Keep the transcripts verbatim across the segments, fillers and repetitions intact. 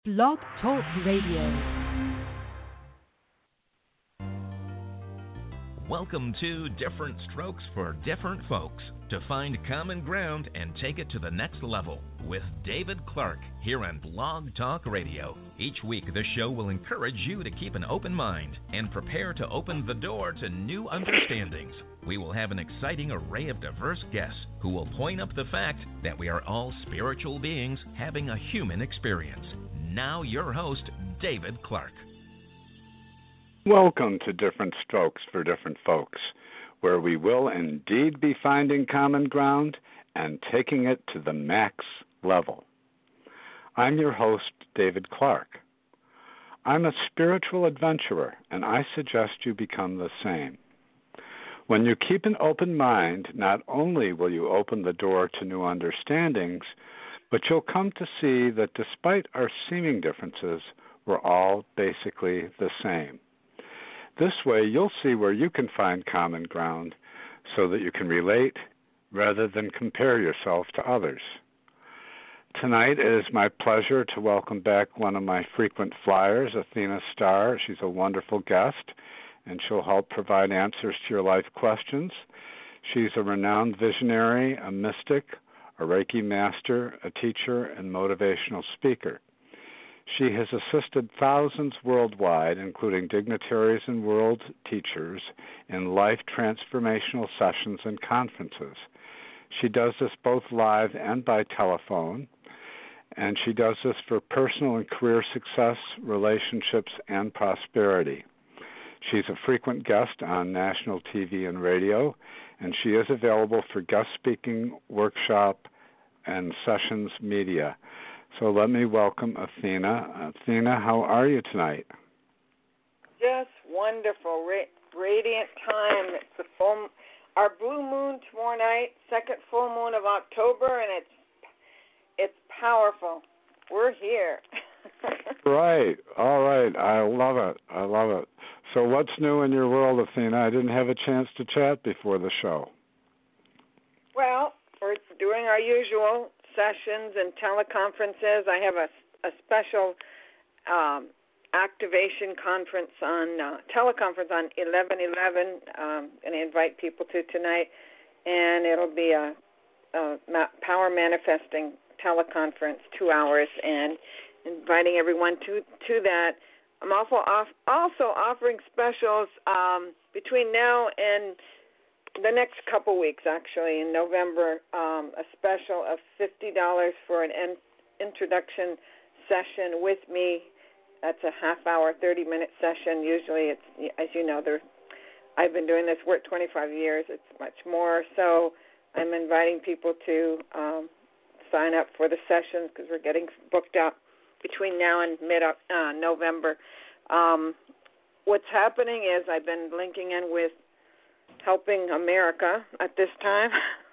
Blog Talk Radio. Welcome to Different Strokes for Different Folks, to find common ground and take it to the next level with David Clark here on Blog Talk Radio. Each week, the show will encourage you to keep an open mind and prepare to open the door to new understandings. We will have an exciting array of diverse guests who will point up the fact that we are all spiritual beings having a human experience. Now your host, David Clark. Welcome to Different Strokes for Different Folks, where we will indeed be finding common ground and taking it to the max level. I'm your host, David Clark. I'm a spiritual adventurer, and I suggest you become the same. When you keep an open mind, not only will you open the door to new understandings, but you'll come to see that despite our seeming differences, we're all basically the same. This way, you'll see where you can find common ground so that you can relate rather than compare yourself to others. Tonight, it is my pleasure to welcome back one of my frequent flyers, Athena Starr. She's a wonderful guest, and she'll help provide answers to your life questions. She's a renowned visionary, a mystic, a Reiki master, a teacher, and motivational speaker. She has assisted thousands worldwide, including dignitaries and world teachers, in life transformational sessions and conferences. She does this both live and by telephone, and she does this for personal and career success, relationships, and prosperity. She's a frequent guest on national T V and radio, and she is available for guest speaking, workshop, and sessions media. So let me welcome Athena. Athena, how are you tonight? Just wonderful, Ra- radiant time. It's the full, our blue moon tomorrow night, second full moon of October, and it's it's powerful. We're here. Right. All right. I love it. I love it. So what's new in your world, Athena? I didn't have a chance to chat before the show. Well, we're doing our usual sessions and teleconferences. I have a, a special um, activation conference on uh, teleconference on eleven eleven, um, and I invite people to tonight, and it'll be a, a power manifesting teleconference, two hours, and inviting everyone to to that. I'm also off, also offering specials um, between now and the next couple weeks, actually, in November, um, a special of fifty dollars for an in- introduction session with me. That's a half-hour, thirty-minute session. Usually, it's, as you know, I've been doing this work twenty-five years. It's much more. So I'm inviting people to um, sign up for the sessions because we're getting booked up between now and mid-November. Uh, um, what's happening is I've been linking in with helping America at this time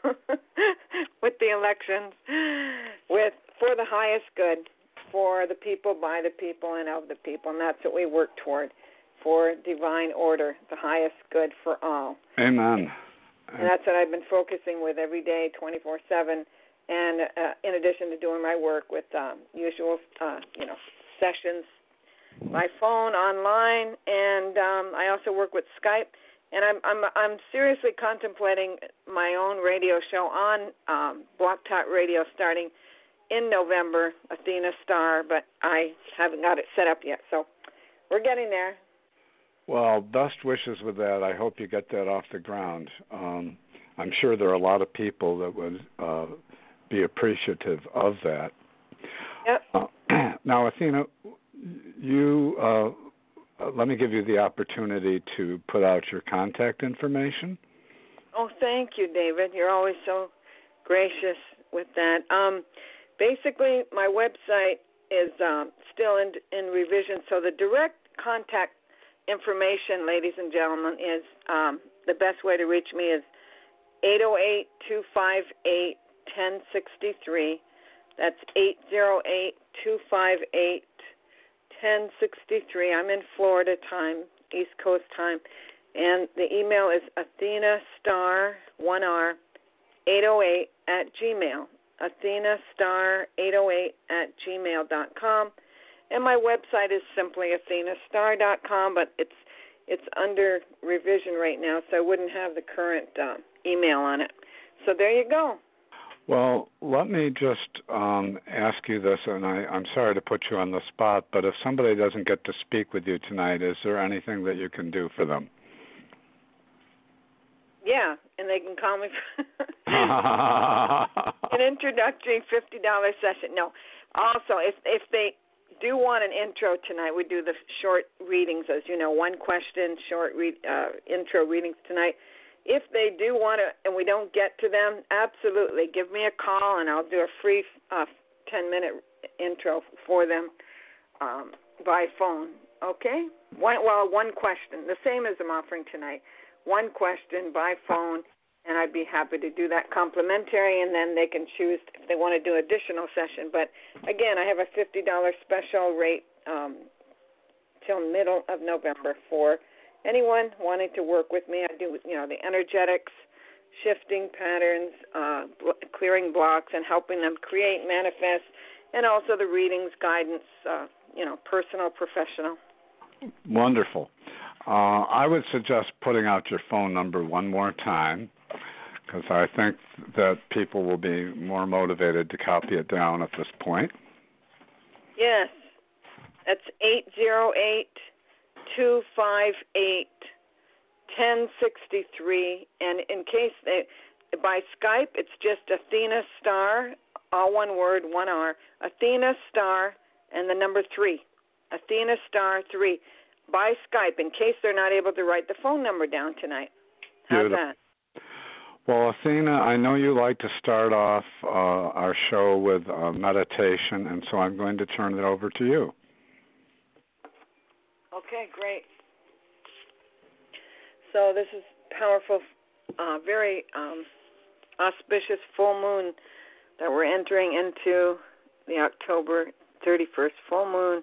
with the elections, with for the highest good, for the people, by the people, and of the people, and that's what we work toward, for divine order, the highest good for all. Amen. And that's what I've been focusing with every day, twenty-four seven, and uh, in addition to doing my work with um, usual, uh, you know, sessions by phone, online, and um, I also work with Skype. And I'm I'm I'm seriously contemplating my own radio show on um, Blog Talk Radio starting in November, Athena Starr, but I haven't got it set up yet. So we're getting there. Well, best wishes with that. I hope you get that off the ground. Um, I'm sure there are a lot of people that would uh, be appreciative of that. Yep. Uh, now, Athena, you... Uh, Uh, let me give you the opportunity to put out your contact information. Oh, thank you, David. You're always so gracious with that. Um, basically, my website is um, still in, in revision, so the direct contact information, ladies and gentlemen, is um, the best way to reach me is eight oh eight, two five eight, one oh six three. That's eight oh eight, two five eight, ten sixty-three. I'm in Florida time, East Coast time, and the email is Athena Starr, one R, eight oh eight at Gmail. Athena Starr eight oh eight at gmail dot com. And my website is simply athena star dot com, but it's it's under revision right now, so I wouldn't have the current uh, email on it. So there you go. Well, let me just um, ask you this, and I, I'm sorry to put you on the spot, but if somebody doesn't get to speak with you tonight, is there anything that you can do for them? Yeah, and they can call me for an introductory fifty dollars session. No, also, if if they do want an intro tonight, we do the short readings, as you know, one question, short read, uh, intro readings tonight. If they do want to, and we don't get to them, absolutely, give me a call, and I'll do a free uh, ten-minute intro for them um, by phone, okay? One, well, one question, the same as I'm offering tonight. One question by phone, and I'd be happy to do that complimentary, and then they can choose if they want to do additional session. But, again, I have a fifty dollars special rate um, till middle of November for anyone wanting to work with me. I do, you know, the energetics, shifting patterns, uh, bl- clearing blocks, and helping them create, manifest, and also the readings, guidance, uh, you know, personal, professional. Wonderful. Uh, I would suggest putting out your phone number one more time, because I think that people will be more motivated to copy it down at this point. Yes. That's eight zero eight, two five eight, one zero six three. And in case they, by Skype, it's just Athena Star, all one word, one R, Athena Star, and the number three, Athena Star three. By Skype, in case they're not able to write the phone number down tonight. How's Beautiful. that? Well, Athena, I know you like to start off uh, our show with uh, meditation, and so I'm going to turn it over to you. Okay, great. So this is powerful, uh, very um, auspicious full moon that we're entering into, the October thirty-first full moon.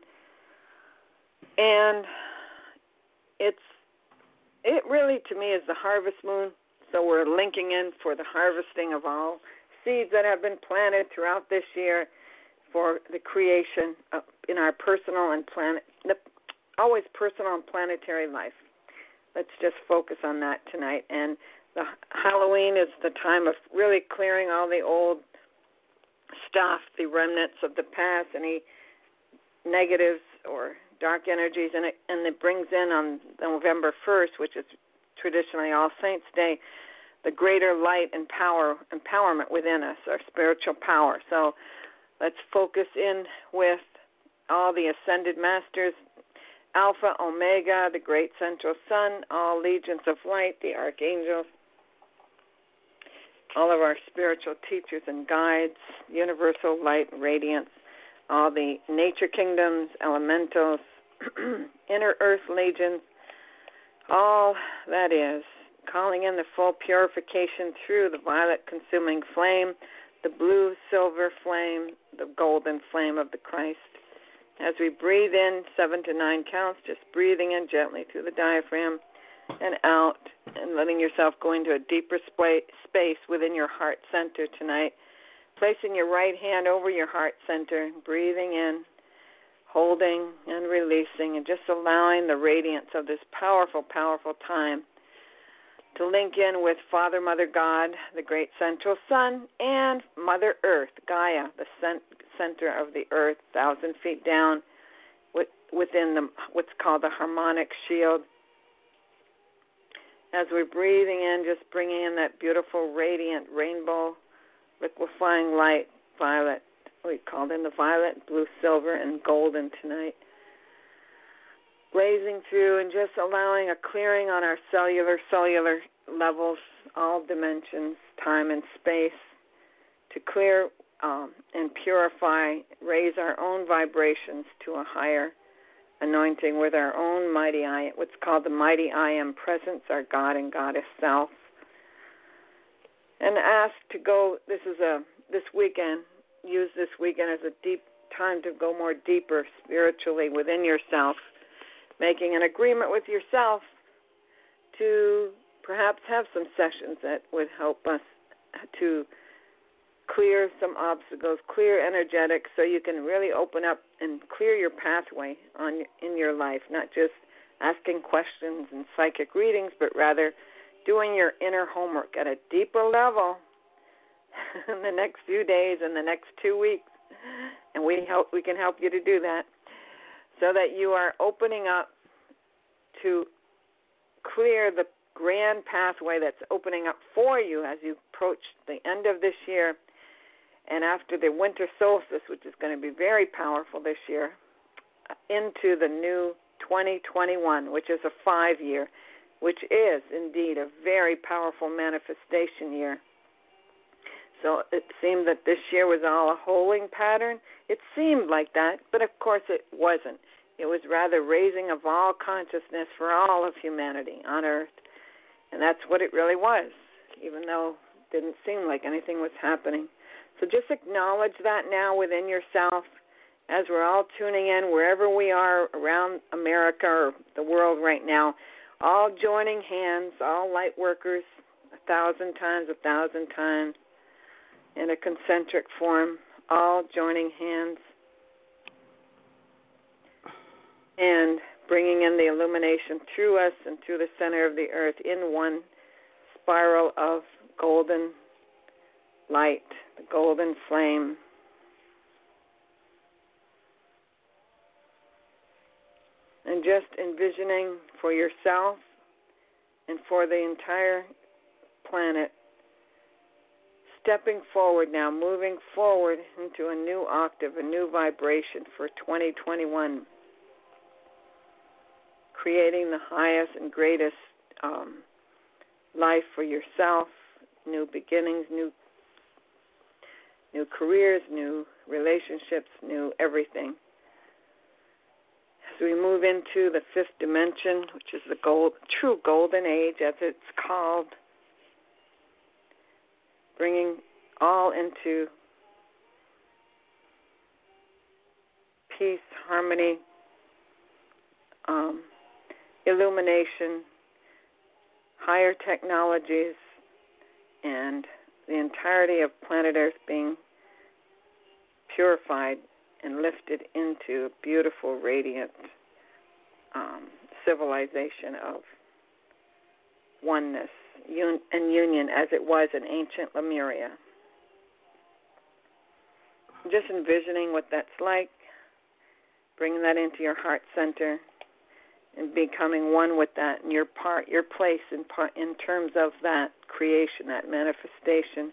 And it's it really, to me, is the harvest moon. So we're linking in for the harvesting of all seeds that have been planted throughout this year for the creation of, in our personal and planet, the, always personal and planetary life. Let's just focus on that tonight. And the Halloween is the time of really clearing all the old stuff, the remnants of the past, any negatives or dark energies, and it, and it brings in on November first, which is traditionally All Saints' Day, the greater light and power, empowerment within us, our spiritual power. So let's focus in with all the ascended masters, Alpha, Omega, the great central sun, all legions of light, the archangels, all of our spiritual teachers and guides, universal light and radiance, all the nature kingdoms, elementals, inner earth legions, all that is, calling in the full purification through the violet consuming flame, the blue silver flame, the golden flame of the Christ. As we breathe in seven to nine counts, just breathing in gently through the diaphragm and out, and letting yourself go into a deeper space within your heart center tonight. Placing your right hand over your heart center, breathing in, holding and releasing, and just allowing the radiance of this powerful, powerful time to link in with Father, Mother, God, the great central sun, and Mother Earth, Gaia, the center of the earth, thousand feet down within the what's called the harmonic shield. As we're breathing in, just bringing in that beautiful, radiant, rainbow, liquefying light, violet. We called in the violet, blue, silver, and golden tonight. Blazing through and just allowing a clearing on our cellular, cellular levels, all dimensions, time and space, to clear um, and purify, raise our own vibrations to a higher anointing with our own mighty I, what's called the mighty I Am presence, our God and Goddess self. And ask to go, this is a, this weekend, use this weekend as a deep time to go more deeper spiritually within yourself, making an agreement with yourself to perhaps have some sessions that would help us to clear some obstacles, clear energetics, so you can really open up and clear your pathway on in your life, not just asking questions and psychic readings, but rather doing your inner homework at a deeper level in the next few days and the next two weeks. And we help we can help you to do that so that you are opening up to clear the grand pathway that's opening up for you as you approach the end of this year and after the winter solstice, which is going to be very powerful this year, into the new twenty twenty-one, which is a five-year, which is indeed a very powerful manifestation year. So it seemed that this year was all a holding pattern. It seemed like that, but of course it wasn't. It was rather raising of all consciousness for all of humanity on Earth. And that's what it really was, even though it didn't seem like anything was happening. So just acknowledge that now within yourself as we're all tuning in wherever we are around America or the world right now, all joining hands, all light workers, a thousand times, a thousand times, in a concentric form, all joining hands and bringing in the illumination through us and through the center of the earth in one spiral of golden light, the golden flame. And just envisioning for yourself and for the entire planet, stepping forward now, moving forward into a new octave, a new vibration for twenty twenty-one, creating the highest and greatest um, life for yourself, new beginnings, new new careers, new relationships, new everything. As we move into the fifth dimension, which is the gold, true golden age, as it's called, bringing all into peace, harmony, um, illumination, higher technologies, and the entirety of planet Earth being purified and lifted into a beautiful, radiant um, civilization of oneness un- and union as it was in ancient Lemuria. Just envisioning what that's like, bringing that into your heart center and becoming one with that and your part, your place in part, in terms of that creation, that manifestation,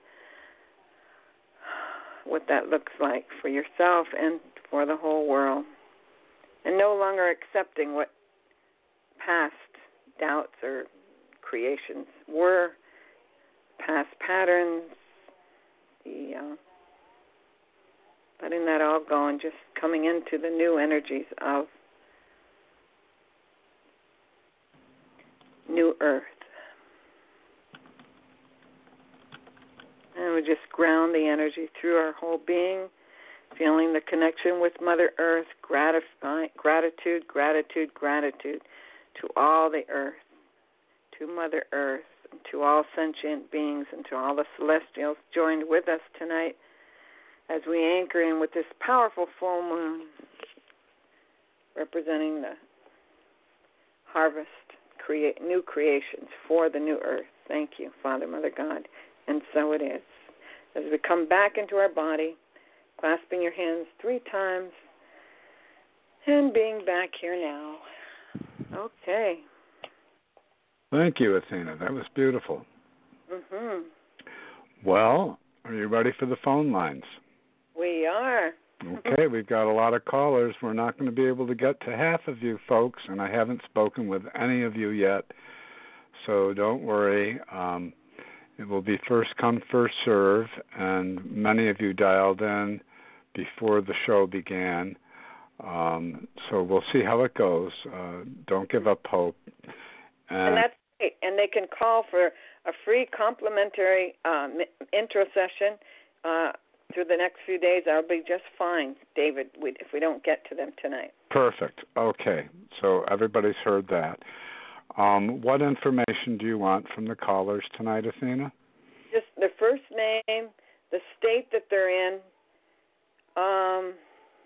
what that looks like for yourself and for the whole world. And no longer accepting what past doubts or creations were, past patterns, the uh, letting that all go and just coming into the new energies of new Earth. And we just ground the energy through our whole being, feeling the connection with Mother Earth, gratify, gratitude, gratitude, gratitude to all the Earth, to Mother Earth, and to all sentient beings, and to all the celestials joined with us tonight as we anchor in with this powerful full moon representing the harvest, create new creations for the new Earth. Thank you, Father, Mother, God. And so it is. As we come back into our body, clasping your hands three times and being back here now. Okay. Thank you, Athena. That was beautiful. Mm-hmm. Well, are you ready for the phone lines? We are. Okay, we've got a lot of callers. We're not going to be able to get to half of you folks, and I haven't spoken with any of you yet, so don't worry. Um, it will be first come, first serve, and many of you dialed in before the show began, um, so we'll see how it goes. Uh, don't give up hope. And, and that's great. And they can call for a free complimentary um, intro session uh, through the next few days. I'll be just fine, David, if we don't get to them tonight. Perfect. Okay. So everybody's heard that. Um, what information do you want from the callers tonight, Athena? Just the first name, the state that they're in, um,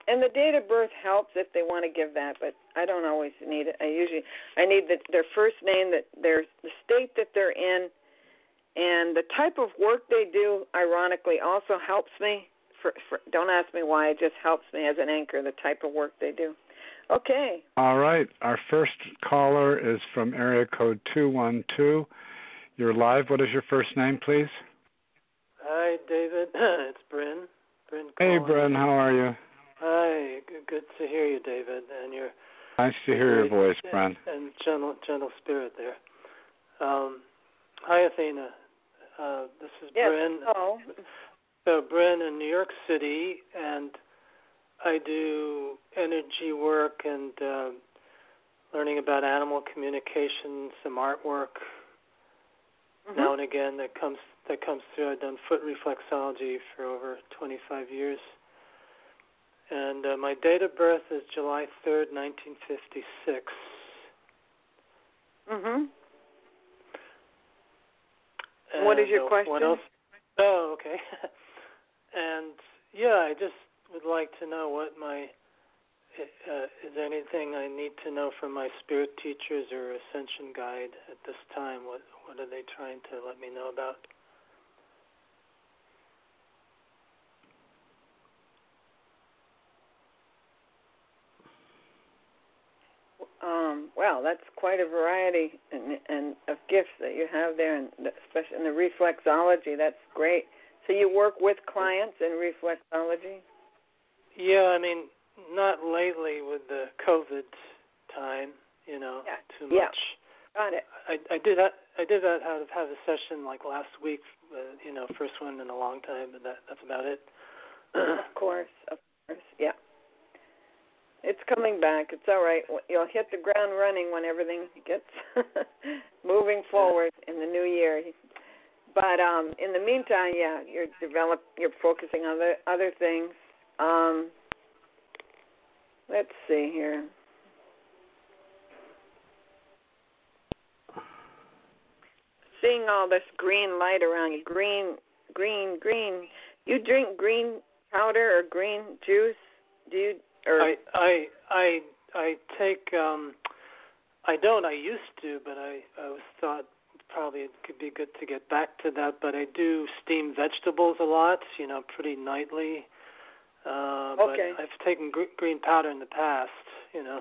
and the date of birth helps if they want to give that, but I don't always need it. I usually I need the, their first name, that their the state that they're in, and the type of work they do. Ironically, also helps me. For, for don't ask me why. It just helps me as an anchor. The type of work they do. Okay. All right. Our first caller is from area code two one two. You're live. What is your first name, please? Hi, David. It's Bryn. Bryn hey, Bryn. How are you? Hi. Good, good to hear you, David. And you're nice to hear your voice, Bryn. And gentle, gentle spirit there. Um, hi, Athena. Uh, this is yes. Bryn. Oh. So, Bryn in New York City, and I do energy work and uh, learning about animal communication, some artwork. Mm-hmm. Now and again that comes that comes through. I've done foot reflexology for over twenty-five years. And uh, my date of birth is July third, nineteen fifty-six. Mhm. And what is your uh, question? What else? Oh, okay. And yeah, I just would like to know what my uh, is there anything I need to know from my spirit teachers or ascension guide at this time? What what are they trying to let me know about? Um, well, that's quite a variety and, and of gifts that you have there, and especially in the reflexology. That's great. So you work with clients in reflexology? Yeah, I mean, not lately with the COVID time, you know, yeah. too yeah. much. Got it. I, I did ha- I did have, have a session like last week, uh, you know, first one in a long time, but that that's about it. Of course, of course, yeah. It's coming back. It's all right. You'll hit the ground running when everything gets moving forward in the new year. But um, in the meantime, yeah, you're develop. You're focusing on other other things. Um, let's see here. Seeing all this green light around you, green, green, green. You drink green powder or green juice? Do you? Or I I I I take. Um, I don't. I used to, but I I was thought probably it could be good to get back to that. But I do steam vegetables a lot. You know, pretty nightly. Uh, okay. But I've taken gr- green powder in the past. You know.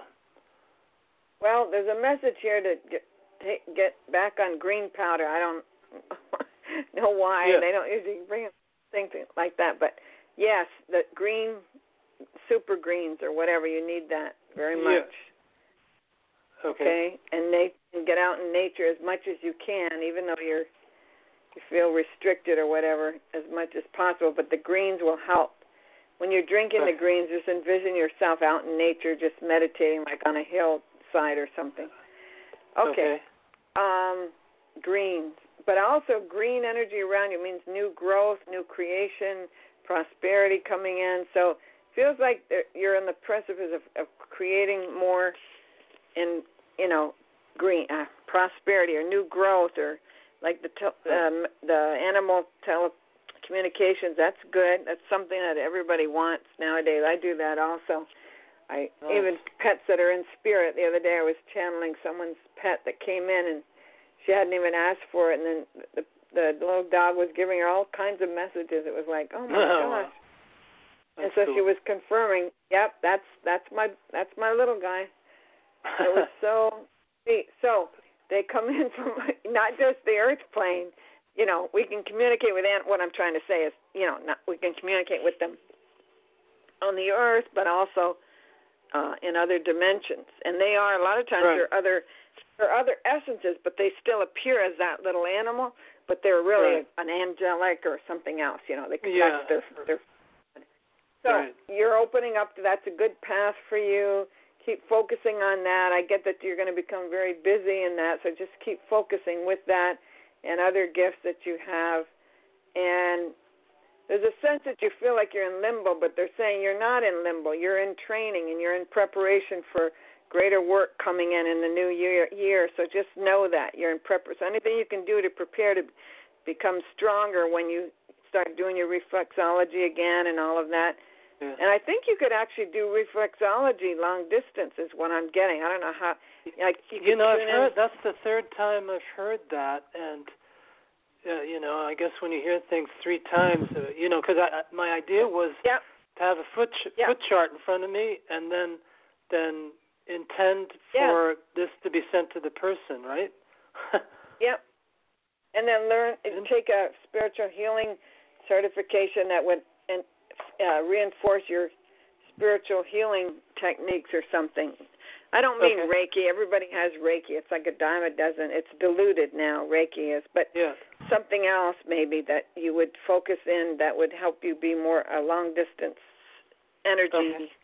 Well, there's a message here to get take, get back on green powder. I don't know why. Yeah. They don't usually bring things like that, but yes, the green super greens or whatever, you need that very much. Yeah. Okay. Okay, and they can get out in nature as much as you can, even though you're you feel restricted or whatever, as much as possible. But the greens will help. When you're drinking okay. the greens, just envision yourself out in nature, just meditating, like on a hillside or something. Okay. okay. Um, greens, but also green energy around you means new growth, new creation, prosperity coming in. So feels like you're on the precipice of, of creating more in, you know, green uh, prosperity or new growth, or like the tel- um, the animal telecommunications. That's good. That's something that everybody wants nowadays. I do that also. I nice. Even pets that are in spirit. The other day I was channeling someone's pet that came in and she hadn't even asked for it, and then the the little dog was giving her all kinds of messages. It was like, oh my gosh. That's and so cool. she was confirming, yep, that's that's my that's my little guy. It was so sweet. So they come in from not just the earth plane. You know, we can communicate with ant. What I'm trying to say is, you know, not, we can communicate with them on the earth, but also uh, in other dimensions. And they are a lot of times right. they're other they're other essences, but they still appear as that little animal, but they're really right. an angelic or something else. You know, they yeah. that's their their. So right. you're opening up to that's a good path for you. Keep focusing on that. I get that you're going to become very busy in that, so just keep focusing with that and other gifts that you have. And there's a sense that you feel like you're in limbo, but they're saying you're not in limbo. You're in training and you're in preparation for greater work coming in in the new year. year. So just know that you're in preparation. So anything you can do to prepare to become stronger when you start doing your reflexology again and all of that, Yeah. And I think you could actually do reflexology long distance is what I'm getting. I don't know how. Like you, you know, I've in. heard that's the third time I've heard that, and uh, you know, I guess when you hear things three times, uh, you know, because my idea was yep. to have a foot ch- yep. foot chart in front of me, and then then intend yeah. for this to be sent to the person, right? Yep. And then learn, take a spiritual healing certification that would and, uh, reinforce your spiritual healing techniques or something. I don't mean okay. Reiki. Everybody has Reiki. It's like a dime a dozen. It's diluted now, Reiki is. But yeah. something else maybe that you would focus in that would help you be more a long-distance energy okay.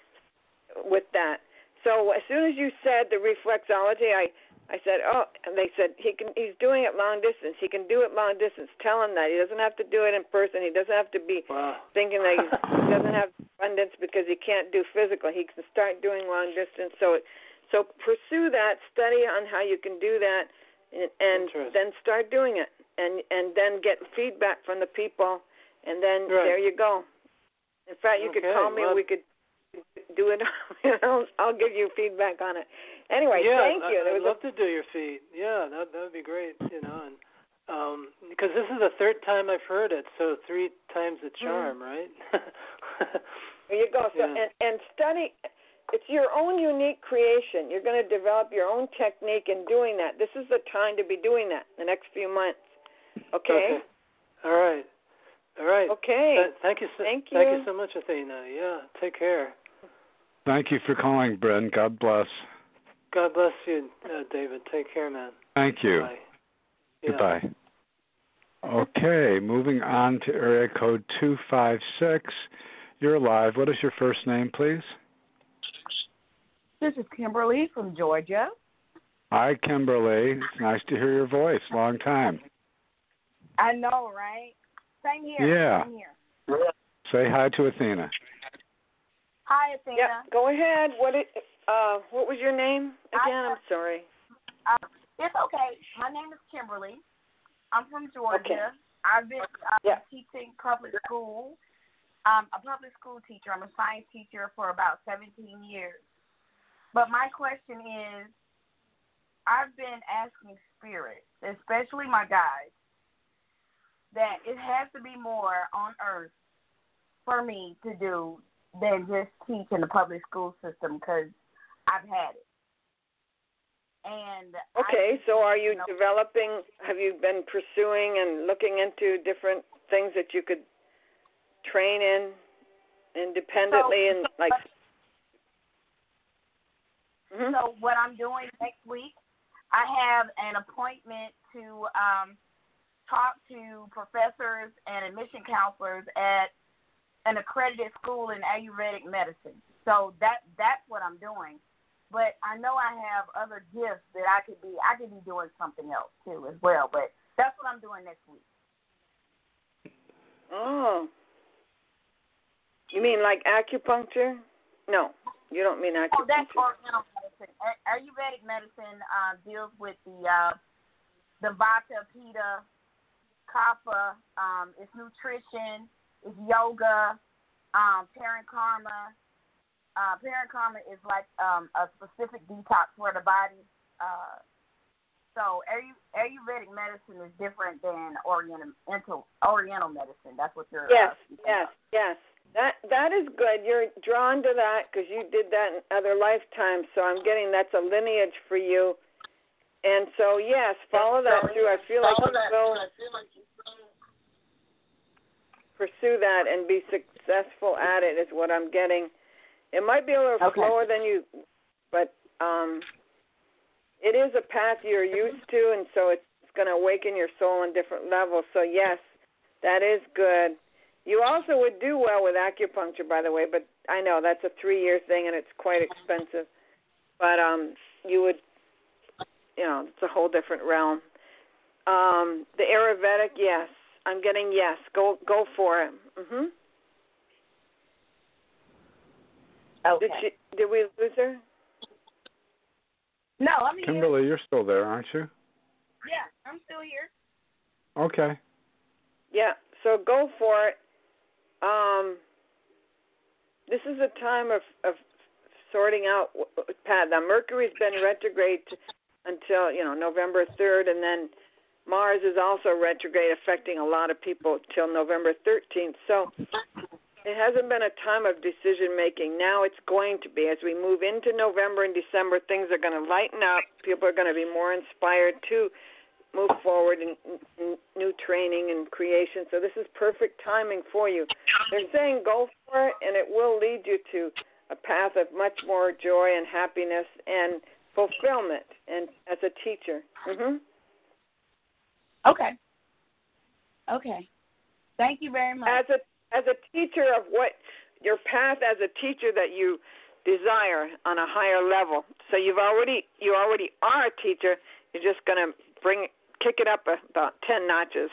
with that. So as soon as you said the reflexology, I I said, oh, and they said he can. He's doing it long distance. He can do it long distance. Tell him that he doesn't have to do it in person. He doesn't have to be wow. thinking that he's, he doesn't have abundance because he can't do physical. He can start doing long distance. So, so pursue that. Study on how you can do that, and, and then start doing it, and and then get feedback from the people, and then right. there you go. In fact, you okay. could call me. Well, and we could do it. You know, I'll give you feedback on it. Anyway, yeah, thank you. I, I'd love a... to do your feed. Yeah, that that would be great. You know, and um, because this is the third time I've heard it, so three times the charm, mm-hmm. right? There you go. So yeah. and and study. It's your own unique creation. You're going to develop your own technique in doing that. This is the time to be doing that. The next few months. Okay. Okay. All right. All right. Okay. Th- thank you. So, thank you. Thank you so much, Athena. Yeah. Take care. Thank you for calling, Bryn. God bless. God bless you, uh, David. Take care, man. Thank you. Bye. Goodbye. Yeah. Okay, moving on to area code two five six. You're live. What is your first name, please? This is Kimberly from Georgia. Hi, Kimberly. It's nice to hear your voice. Long time. I know, right? Same here. Yeah. Same here. Say hi to Athena. Hi, Athena. Yeah, go ahead. What it, uh, what was your name again? I, I'm sorry. Uh, it's okay. My name is Kimberly. I'm from Georgia. Okay. I've been uh, yeah. teaching public school. I'm a public school teacher. I'm a science teacher for about seventeen years. But my question is, I've been asking spirits, especially my guides, that it has to be more on earth for me to do than just teach in the public school system because I've had it. And okay, I, so are you, you know, developing, have you been pursuing and looking into different things that you could train in independently so, and like... So mm-hmm. what I'm doing next week, I have an appointment to um, talk to professors and admission counselors at an accredited school in Ayurvedic medicine. So that that's what I'm doing. But I know I have other gifts that I could be I could be doing something else too as well. But that's what I'm doing next week. Oh. You mean like acupuncture? No, you don't mean acupuncture. Oh, that's Oriental medicine. Ayurvedic medicine uh, deals with the uh, the Vata, Pitta, Kapha. Um, it's nutrition. It's yoga. Um, Parankarma. Uh, Parankarma is like um, a specific detox for the body. Uh, so Ayu- Ayurvedic medicine is different than Oriental Oriental medicine. That's what you're. Yes, uh, yes, yes. That that is good. You're drawn to that because you did that in other lifetimes. So I'm getting that's a lineage for you. And so yes, follow that through. I feel like you will pursue that and be successful at it. Is what I'm getting. It might be a little okay. slower than you, but um, it is a path you're used to, and so it's going to awaken your soul on different levels. So yes, that is good. You also would do well with acupuncture, by the way, but I know that's a three-year thing and it's quite expensive. But um, you would, you know, it's a whole different realm. Um, the Ayurvedic, yes, I'm getting yes. Go, go for it. Mhm. Okay. Did she? Did we lose her? No, I'm here. Kimberly, you're still there, aren't you? Yeah, I'm still here. Okay. Yeah. So go for it. Um, this is a time of, of sorting out path. Now, Mercury's been retrograde until, you know, November third, and then Mars is also retrograde, affecting a lot of people till November thirteenth. So it hasn't been a time of decision-making. Now it's going to be. As we move into November and December, things are going to lighten up. People are going to be more inspired to move forward in, in new training and creation. So this is perfect timing for you. They're saying go for it, and it will lead you to a path of much more joy and happiness and fulfillment and as a teacher. Mm-hmm. Okay. Okay. Thank you very much. As a as a teacher of what your path as a teacher that you desire on a higher level. So you've already you already are a teacher. You're just going to bring kick it up about ten notches.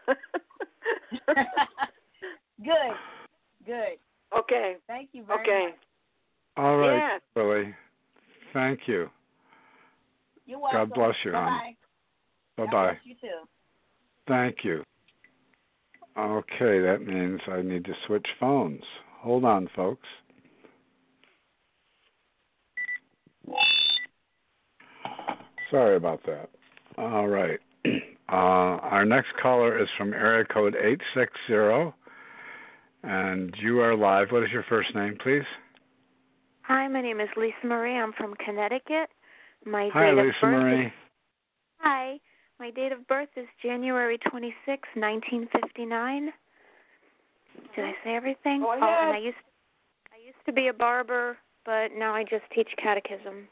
Good. Good. Okay. Thank you very okay. much. All right, yes. Billy. Thank you. You're welcome. God bless you, Bye-bye. hon. Bye-bye. God bless you too. Thank you. Okay, that means I need to switch phones. Hold on, folks. Sorry about that. All right. Uh, our next caller is from area code eight six zero, and you are live. What is your first name, please? Hi, my name is Lisa Marie. I'm from Connecticut. My Hi, date Lisa of birth Marie. Is, hi. My date of birth is January twenty-sixth, nineteen fifty-nine. Did I say everything? Go ahead. Oh, and I used I used to be a barber, but now I just teach catechism.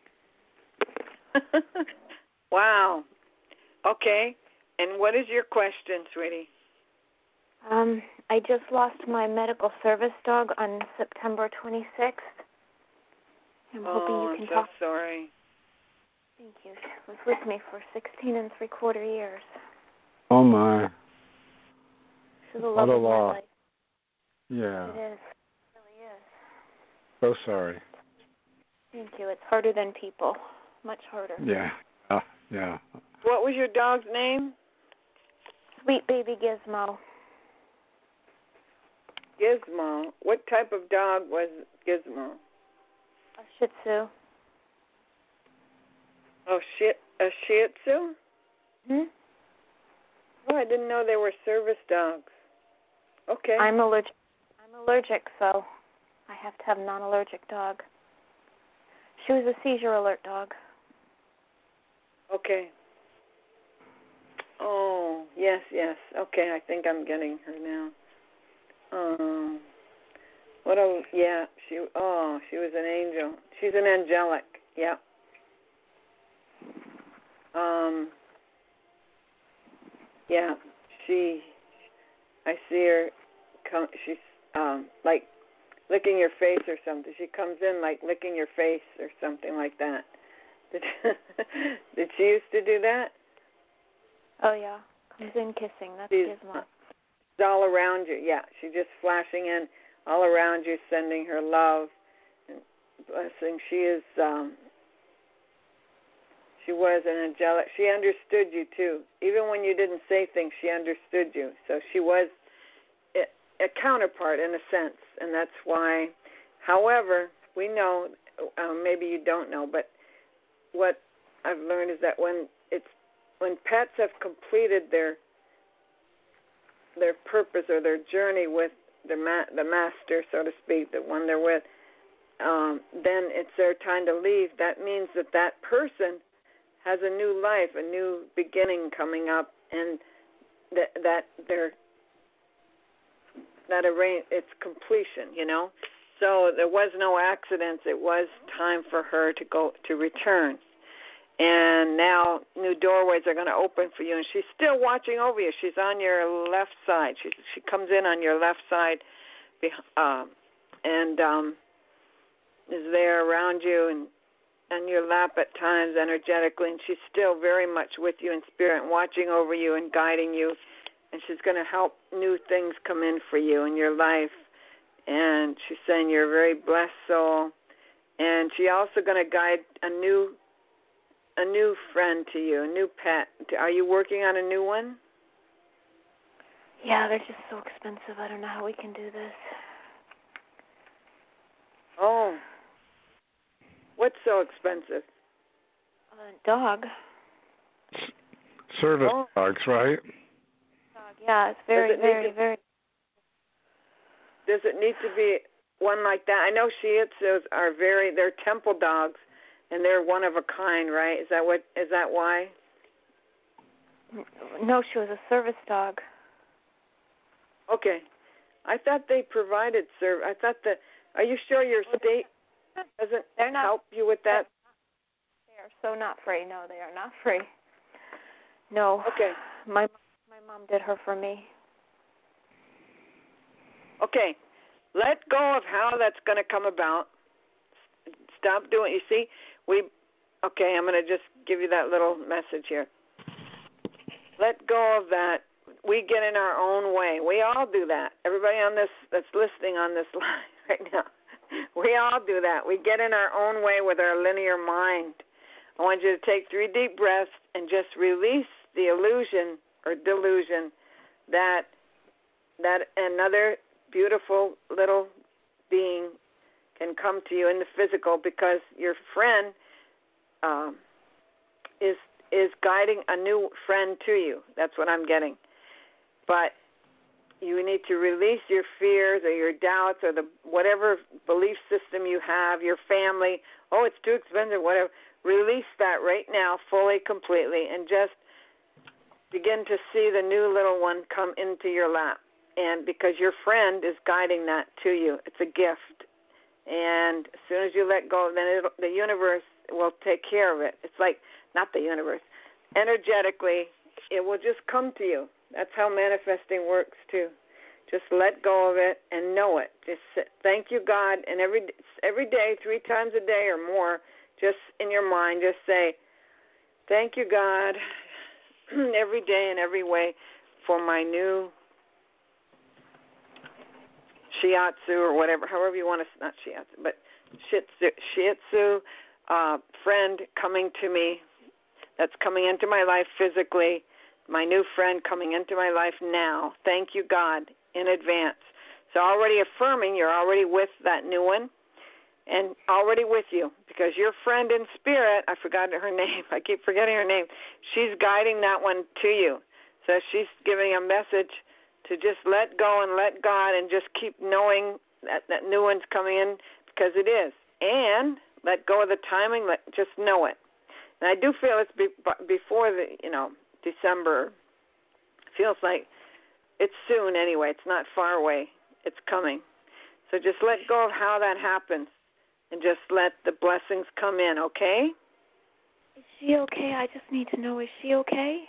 Wow. Okay. And what is your question, sweetie? Um, I just lost my medical service dog on September twenty-sixth. I'm oh, hoping you can I'm so talk. sorry. Thank you. She was with me for sixteen and three quarter years. Oh, my. She's the What love a of my loss. life. Yeah. It is. It really is. So sorry. Thank you. It's harder than people. Much harder. Yeah. Uh, yeah. What was your dog's name? Sweet baby Gizmo. Gizmo. What type of dog was Gizmo? A Shih Tzu. Oh, shit, a Shih Tzu? Hmm? Oh, I didn't know they were service dogs. Okay. I'm allergic. I'm allergic, so I have to have a non-allergic dog. She was a seizure alert dog. Okay. Oh, yes, yes. Okay, I think I'm getting her now. Um, what a, yeah, she, oh, she was an angel. She's an angelic, yeah. Um, yeah, she, I see her, come, she's, um, like, licking your face or something. She comes in, like, licking your face or something like that. Did, did she used to do that? Oh, yeah. Comes in kissing. That's She's, Gizmo. She's all around you. Yeah, she's just flashing in all around you, sending her love and blessing. She is, um, she was an angelic. She understood you, too. Even when you didn't say things, she understood you. So she was a, a counterpart in a sense, and that's why, however, we know, uh, maybe you don't know, but what I've learned is that when it's when pets have completed their their purpose or their journey with the ma- the master, so to speak, the one they're with, um, then it's their time to leave. That means that that person has a new life, a new beginning coming up, and that that they're that arrange it's completion. You know. So there was no accidents. It was time for her to go to return. And now new doorways are going to open for you. And she's still watching over you. She's on your left side. She she comes in on your left side, uh, and um, is there around you and on your lap at times energetically. And she's still very much with you in spirit, and watching over you and guiding you. And she's going to help new things come in for you in your life. And she's saying you're a very blessed soul. And she's also going to guide a new a new friend to you, a new pet. Are you working on a new one? Yeah, they're just so expensive. I don't know how we can do this. Oh. What's so expensive? A dog. Service oh. dogs, right? Dog, yeah, it's very, it very, to, very. Does it need to be one like that? I know Shih Tzus are very, they're temple dogs, and they're one of a kind, right? Is that what? Is that why? No, she was a service dog. Okay. I thought they provided service. I thought that, are you sure your state doesn't They're not, help you with that? They are so not free. No, they are not free. No. Okay. My my mom did her for me. Okay. Let go of how that's going to come about. Stop doing. You see, we. Okay, I'm going to just give you that little message here. Let go of that. We get in our own way. We all do that. Everybody on this that's listening on this line right now, we all do that. We get in our own way with our linear mind. I want you to take three deep breaths and just release the illusion or delusion that that another beautiful little being can come to you in the physical, because your friend um, is is guiding a new friend to you. That's what I'm getting. But you need to release your fears or your doubts or the whatever belief system you have, your family. Oh, it's too expensive, whatever. Release that right now fully, completely, and just begin to see the new little one come into your lap. And because your friend is guiding that to you, it's a gift. And as soon as you let go, then it'll, the universe will take care of it. It's like, not the universe, energetically, it will just come to you. That's how manifesting works too. Just let go of it and know it. Just sit, thank you, God, and every every day, three times a day or more, just in your mind, just say, thank you, God, every day in every way for my new shiatsu or whatever, however you want to, not shiatsu, but shitsu, shiatsu uh, friend coming to me, that's coming into my life physically, my new friend coming into my life now. Thank you, God, in advance. So already affirming you're already with that new one and already with you, because your friend in spirit, I forgot her name, I keep forgetting her name, she's guiding that one to you. So she's giving a message to just let go and let God and just keep knowing that that new one's coming in, because it is. And let go of the timing, let just know it. And I do feel it's be, before the, you know, December. Feels like it's soon anyway. It's not far away. It's coming. So just let go of how that happens and just let the blessings come in, okay? Is she okay? I just need to know, is she okay?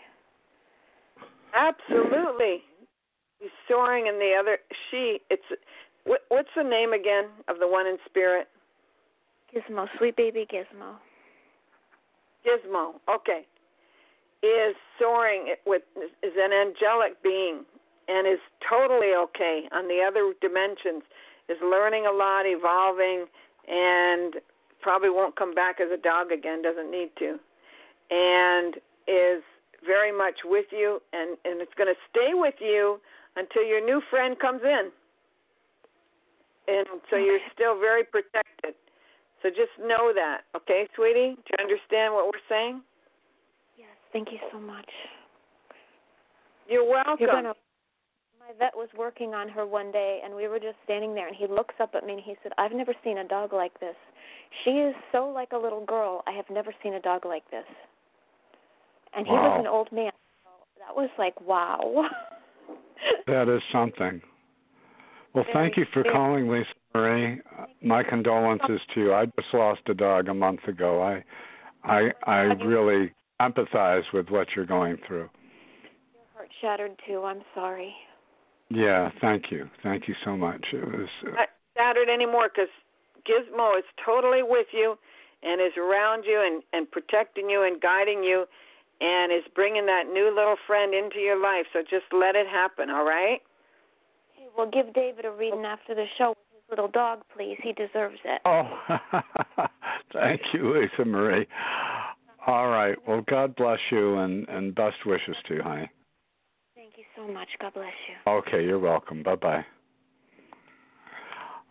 Absolutely. He's soaring in the other, she, it's, what, what's the name again of the one in spirit? Gizmo, sweet baby Gizmo. Gizmo, okay. Is soaring with, is an angelic being and is totally okay on the other dimensions, is learning a lot, evolving, and probably won't come back as a dog again, doesn't need to, and is very much with you, and, and it's going to stay with you until your new friend comes in. And so you're still very protected. So just know that, okay, sweetie? Do you understand what we're saying? Yes, thank you so much. You're welcome. You're gonna, my vet was working on her one day, and we were just standing there, and he looks up at me, and he said, I've never seen a dog like this. She is so like a little girl. I have never seen a dog like this. And he wow. was an old man. So that was like, wow. That is something. Well, very, thank you for very, calling, Lisa Marie. Uh, my condolences to you. I just lost a dog a month ago. I, I, I really empathize with what you're going through. Your heart shattered too. I'm sorry. Yeah, thank you. Thank you so much. It was uh, not shattered anymore, because Gizmo is totally with you and is around you and, and protecting you and guiding you and is bringing that new little friend into your life. So just let it happen, all right? Hey, well, give David a reading after the show with his little dog, please. He deserves it. Oh, thank you, Lisa Marie. All right. Well, God bless you, and, and best wishes to you, honey. Thank you so much. God bless you. Okay, you're welcome. Bye-bye.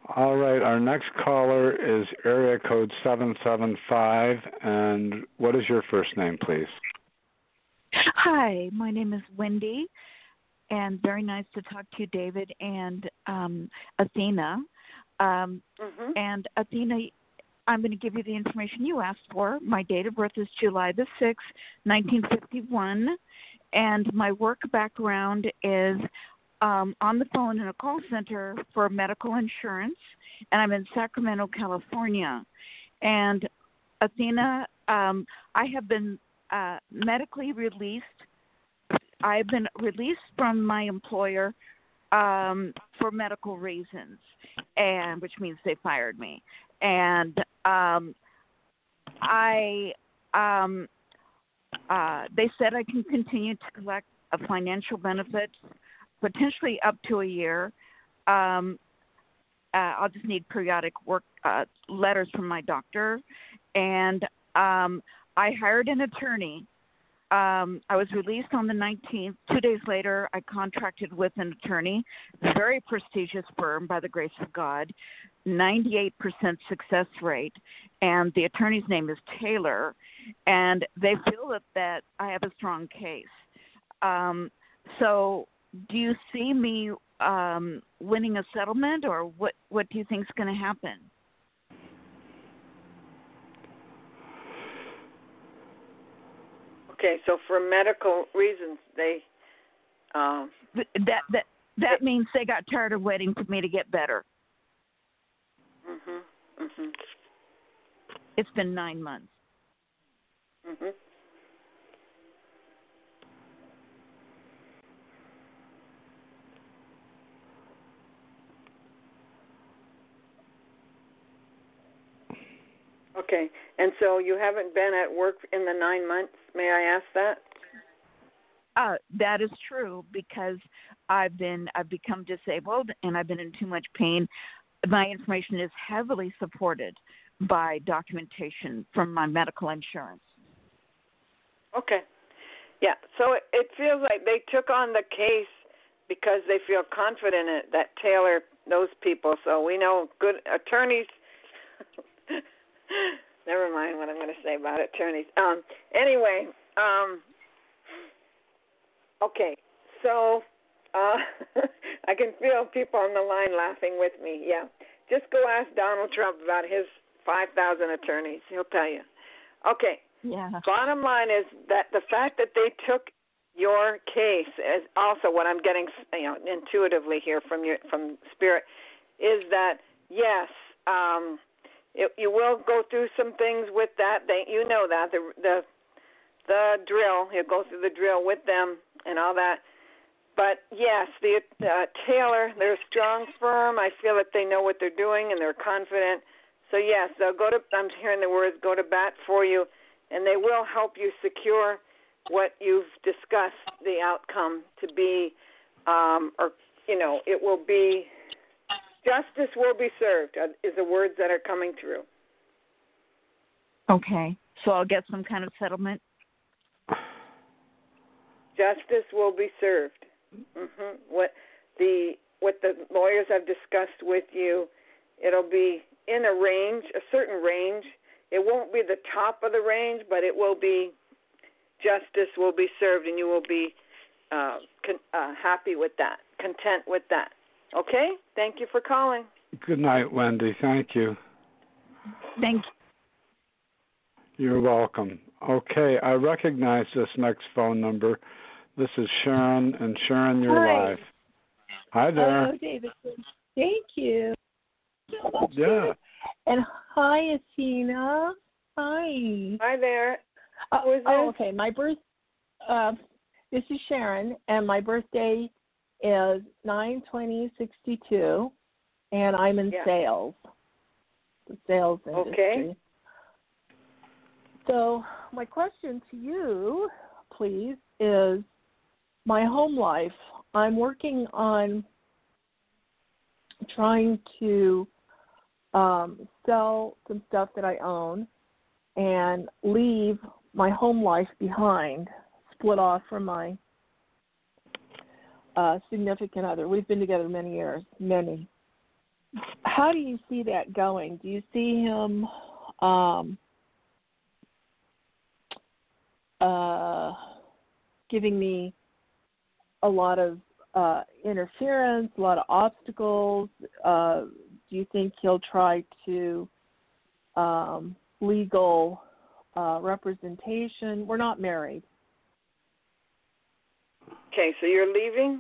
All right, our next caller is area code seven seven five, and what is your first name, please? Hi, my name is Wendy, and very nice to talk to you, David, and um, Athena. Um, mm-hmm. And Athena, I'm going to give you the information you asked for. My date of birth is July the sixth, nineteen fifty-one, and my work background is um, on the phone in a call center for medical insurance, and I'm in Sacramento, California. And Athena, um, I have been uh, medically released. I've been released from my employer um, for medical reasons, and which means they fired me. And um, I, um, uh, they said I can continue to collect a financial benefit, potentially up to a year. Um, uh, I'll just need periodic work uh, letters from my doctor, and um, I hired an attorney. Um, I was released on the nineteenth. Two days later, I contracted with an attorney, a very prestigious firm, by the grace of God, ninety-eight percent success rate, and the attorney's name is Taylor, and they feel that, that I have a strong case. Um, so do you see me um, winning a settlement, or what, what do you think is going to happen? Okay, so for medical reasons, they um, that that that means they got tired of waiting for me to get better. Mhm. Mhm. It's been nine months. Mhm. Okay, and so you haven't been at work in the nine months. May I ask that? Uh, that is true, because I've been I've become disabled and I've been in too much pain. My information is heavily supported by documentation from my medical insurance. Okay. Yeah, so it, it feels like they took on the case because they feel confident in it, that Taylor knows people. So we know good attorneys. Never mind what I'm going to say about attorneys. Um, anyway, um, okay, so uh, I can feel people on the line laughing with me. Yeah, just go ask Donald Trump about his five thousand attorneys. He'll tell you. Okay. Yeah. Bottom line is that the fact that they took your case is also what I'm getting, you know, intuitively here from your from Spirit, is that yes, um, it, you will go through some things with that. They, you know that the the the drill. You'll go through the drill with them and all that. But yes, the uh, Taylor, they're a strong firm. I feel that they know what they're doing and they're confident. So yes, they'll go to. I'm hearing the words "go to bat" for you, and they will help you secure what you've discussed the outcome to be, um, or you know, it will be. Justice will be served, uh, is the words that are coming through. Okay, so I'll get some kind of settlement? Justice will be served. Mm-hmm. What the what the lawyers have discussed with you, it'll be in a range, a certain range. It won't be the top of the range, but it will be, justice will be served, and you will be uh, con- uh, happy with that, content with that. Okay? Thank you for calling. Good night, Wendy. Thank you. Thank you. You're welcome. Okay, I recognize this next phone number. This is Sharon, and Sharon, you're Hi. live. Hi there. Hello, David. Thank you. Yeah. And hi, Athena. Hi. Hi there. Uh, Who is oh, this? okay. My birth. Uh, this is Sharon, and my birthday is nine twenty sixty two, and I'm in Yeah. sales. The sales industry. Okay. So my question to you, please, is my home life. I'm working on trying to um, sell some stuff that I own and leave my home life behind, split off from my uh, significant other. We've been together many years, many. how do you see that going? Do you see him um, uh, giving me a lot of uh, interference, a lot of obstacles? Uh, do you think he'll try to um, legal uh, representation? We're not married. Okay, so you're leaving?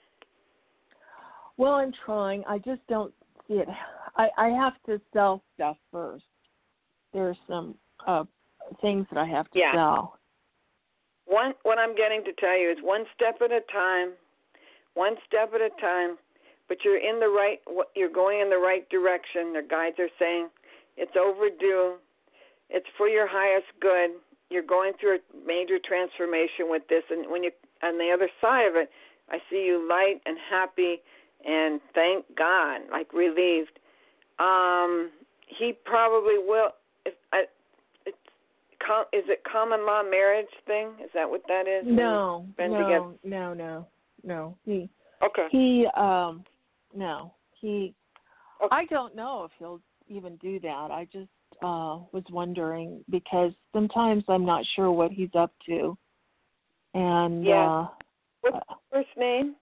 Well, I'm trying. I just don't see it. I, I have to sell stuff first. There are some uh, things that I have to yeah. sell. One, what I'm getting to tell you is one step at a time, one step at a time. But you're in the right. You're going in the right direction. The guides are saying it's overdue. It's for your highest good. You're going through a major transformation with this, and when you on the other side of it, I see you light and happy, and thank God, like relieved. Um, he probably will. If I, it's, is it common law marriage thing? Is that what that is? No, no, together? no, no, no. He, okay. He, um, no, he. Okay. I don't know if he'll even do that. I just uh, was wondering because sometimes I'm not sure what he's up to. And yeah. uh, what's his first name?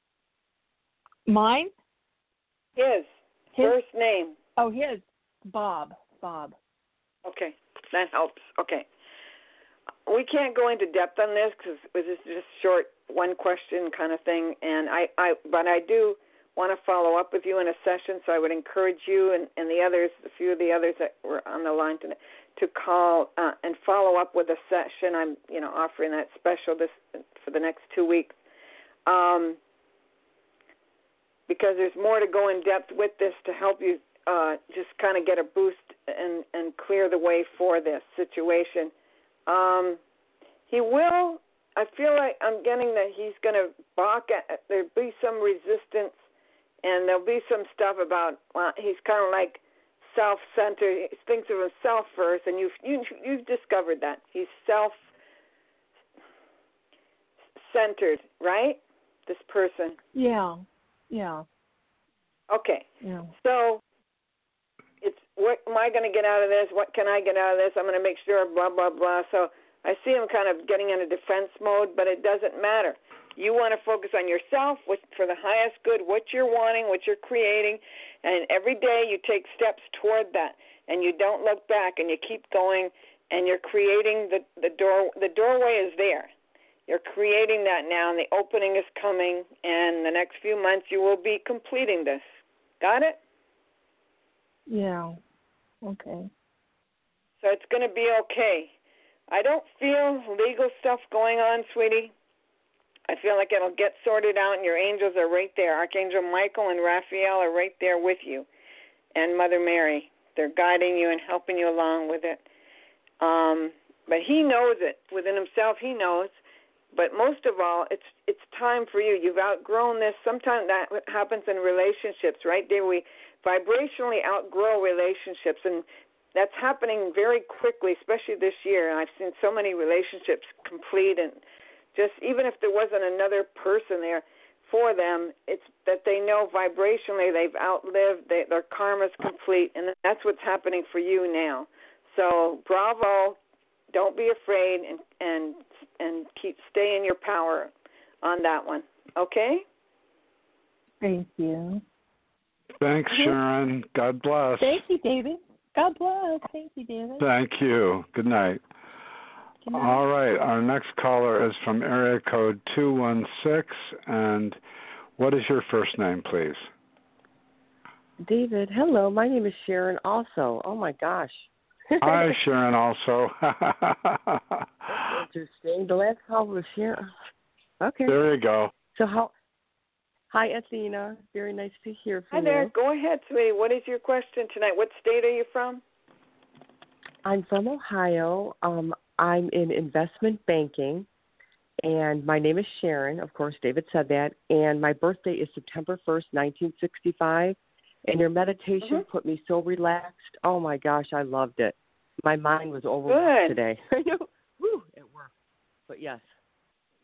Mine? His. His first name. Oh, his. Bob. Bob. Okay, that helps. Okay. We can't go into depth on this because it was just, just short, one question kind of thing. And I, I, but I do want to follow up with you in a session, so I would encourage you and, and the others, a few of the others that were on the line today, to call uh, and follow up with a session. I'm, you know, offering that special this for the next two weeks, um, because there's more to go in depth with this to help you uh, just kind of get a boost and, and clear the way for this situation. Um, he will. I feel like I'm getting that he's going to balk at. There'll be some resistance, and there'll be some stuff about. Well, he's kind of like self-centered. He thinks of himself first, and you've you, you've discovered that he's self-centered, right? This person. Yeah. Yeah. Okay. Yeah. So it's what am I going to get out of this? What can I get out of this? I'm going to make sure. Blah blah blah. So I see him kind of getting in a defense mode, but it doesn't matter. You want to focus on yourself what, for the highest good, what you're wanting, what you're creating, and every day you take steps toward that, and you don't look back, and you keep going, and you're creating the, the door. The doorway is there. You're creating that now, and the opening is coming, and the next few months you will be completing this. Got it? Yeah. Okay. So it's going to be okay. I don't feel legal stuff going on, sweetie. I feel like it'll get sorted out, and your angels are right there. Archangel Michael and Raphael are right there with you, and Mother Mary. They're guiding you and helping you along with it. Um, but he knows it. Within himself, he knows. But most of all, it's it's time for you. You've outgrown this. Sometimes that happens in relationships, right, Dave? We vibrationally outgrow relationships, and that's happening very quickly, especially this year. And I've seen so many relationships complete, and just even if there wasn't another person there for them, it's that they know vibrationally they've outlived, they, their karma's complete, and that's what's happening for you now. So bravo, don't be afraid, and and and keep stay in your power on that one. Okay? Thank you. Thanks, Sharon. God bless. Thank you, David. God bless. Thank you, David. Thank you. Good night. Good night. All right. Our next caller is from area code two one six. And what is your first name, please? David, hello. My name is Sharon also. Oh, my gosh. Hi, Sharon also. Interesting. The last call was Sharon. Okay. There you go. So how? Hi, Athena. Very nice to hear from you. Hi there. you. Go ahead, sweetie. What is your question tonight? What state are you from? I'm from Ohio. Um, I'm in investment banking, and my name is Sharon. Of course, David said that. And my birthday is September first, nineteen sixty-five. And your meditation mm-hmm. put me so relaxed. Oh, my gosh, I loved it. My mind was overwhelmed today. I know. Woo, it worked. But, yes.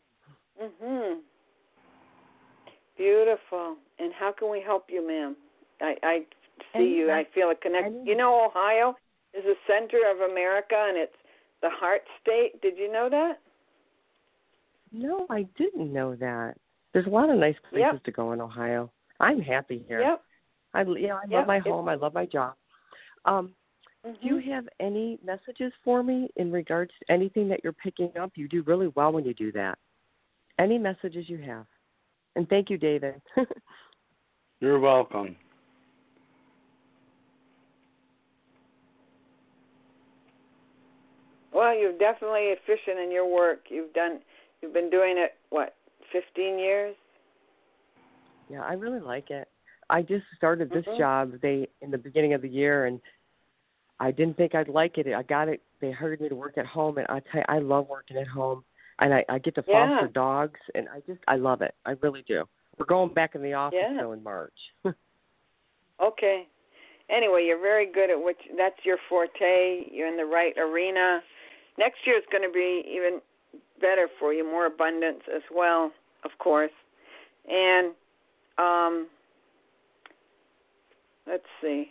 Mm-hmm. Beautiful. And how can we help you, ma'am? I, I see you. I feel a connection. You know, Ohio is the center of America, and it's the heart state. Did you know that? No, I didn't know that. There's a lot of nice places yep. to go in Ohio. I'm happy here. Yep. I, you know, I yep. love my home. I love my job. Um, mm-hmm. Do you have any messages for me in regards to anything that you're picking up? You do really well when you do that. Any messages you have. And thank you, David. You're welcome. Well, you're definitely efficient in your work. You've done, you've been doing it, what, fifteen years? Yeah, I really like it. I just started this mm-hmm. job they in the beginning of the year, and I didn't think I'd like it. I got it. They hired me to work at home, and I tell you, I love working at home. And I, I get to yeah. foster dogs, and I just I love it. I really do. We're going back in the office yeah. though in March. Okay. Anyway, you're very good at what you, that's your forte. You're in the right arena. Next year is going to be even better for you, more abundance as well, of course. And um, let's see,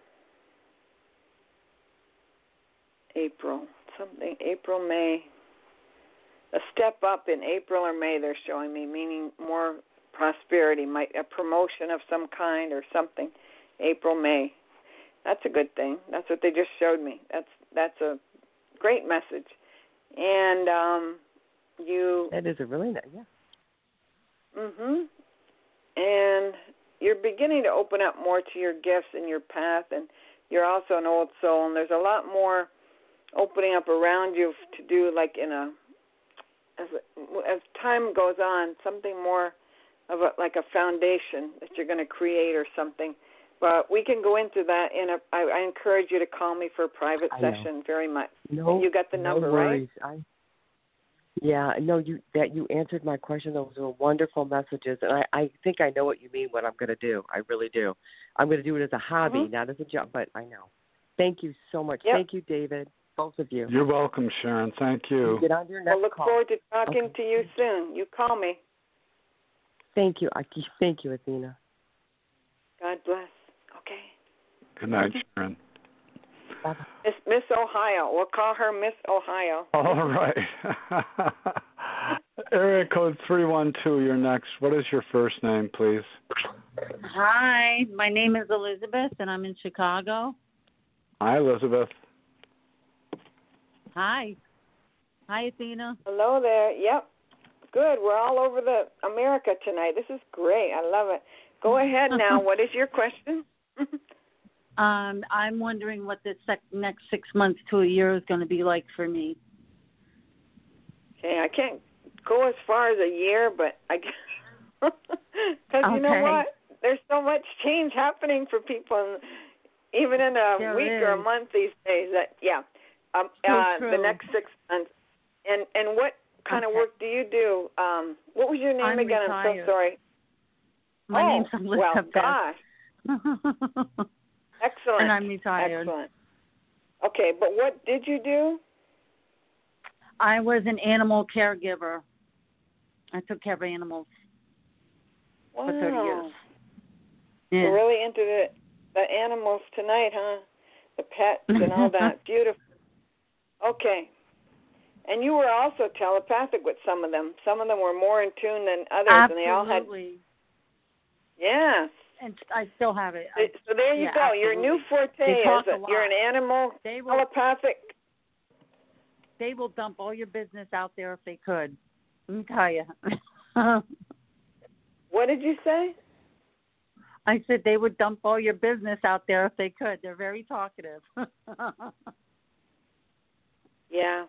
April, something, April, May. A step up in April or May, they're showing me, meaning more prosperity, might a promotion of some kind or something. April, May. That's a good thing. That's what they just showed me. That's that's a great message. And um, you. That is a really nice, yeah. Mhm. And you're beginning to open up more to your gifts and your path, and you're also an old soul, and there's a lot more opening up around you to do, like in a. As, as time goes on, something more of a, like a foundation that you're going to create or something. But we can go into that in a. I, I encourage you to call me for a private I session know. very much. No, you got the no number, worries. right? I, yeah, no, you that you answered my question. Those were wonderful messages, and I, I think I know what you mean. What I'm going to do, I really do. I'm going to do it as a hobby, mm-hmm. not as a job. But I know. Thank you so much. Yep. Thank you, David. Both of you. You're welcome, Sharon. Thank you. Get on to your next We'll look call. forward to talking okay. to you soon. You call me. Thank you. I, thank you, Athena. God bless. Okay. Good night, Sharon. Miss, Miss Ohio. We'll call her Miss Ohio. All right. Area code three one two, you're next. What is your first name, please? Hi, my name is Elizabeth, and I'm in Chicago. Hi, Elizabeth. Hi. Hi, Athena. Hello there. Yep. Good. We're all over the America tonight. This is great. I love it. Go ahead now. What is your question? um, I'm wondering what the sec- next six months to a year is going to be like for me. Okay, I can't go as far as a year, but I because okay. you know what? There's so much change happening for people, even in a there week is. or a month these days. That yeah. Um, so uh, true. the next six months. And and what kind okay. of work do you do? Um, what was your name I'm again? retired. I'm so sorry. My oh, name's Elizabeth. Well, gosh. Excellent. And I'm retired. Excellent. Okay, but what did you do? I was an animal caregiver. I took care of animals wow. for thirty years. Yeah. You're really into the, the animals tonight, huh? The pets and all that. Beautiful. Okay. And you were also telepathic with some of them. Some of them were more in tune than others, absolutely. and they all had. Yes. And I still have it. I, so there you yeah, go. Absolutely. Your new forte is that you're an animal they will, telepathic. They will dump all your business out there if they could. Let me tell you. What did you say? I said they would dump all your business out there if they could. They're very talkative. Yeah.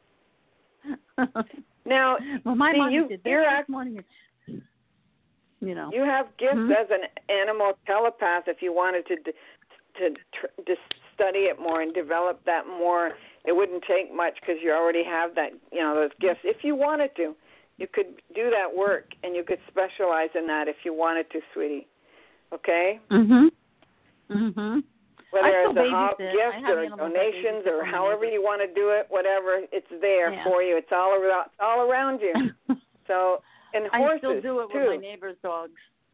Now, well, my see, mom you, did you're this act- morning. You know, you have gifts hmm? as an animal telepath. If you wanted to to to, to study it more and develop that more, it wouldn't take much because you already have that. You know, those gifts. If you wanted to, you could do that work, and you could specialize in that if you wanted to, sweetie. Okay. Mhm. Mhm. Whether I it's a hot babysit. gift or donations or however you want to do it, whatever, it's there yeah. for you. It's all around, it's all around you. So, and horses I still do it too. with my neighbor's dogs.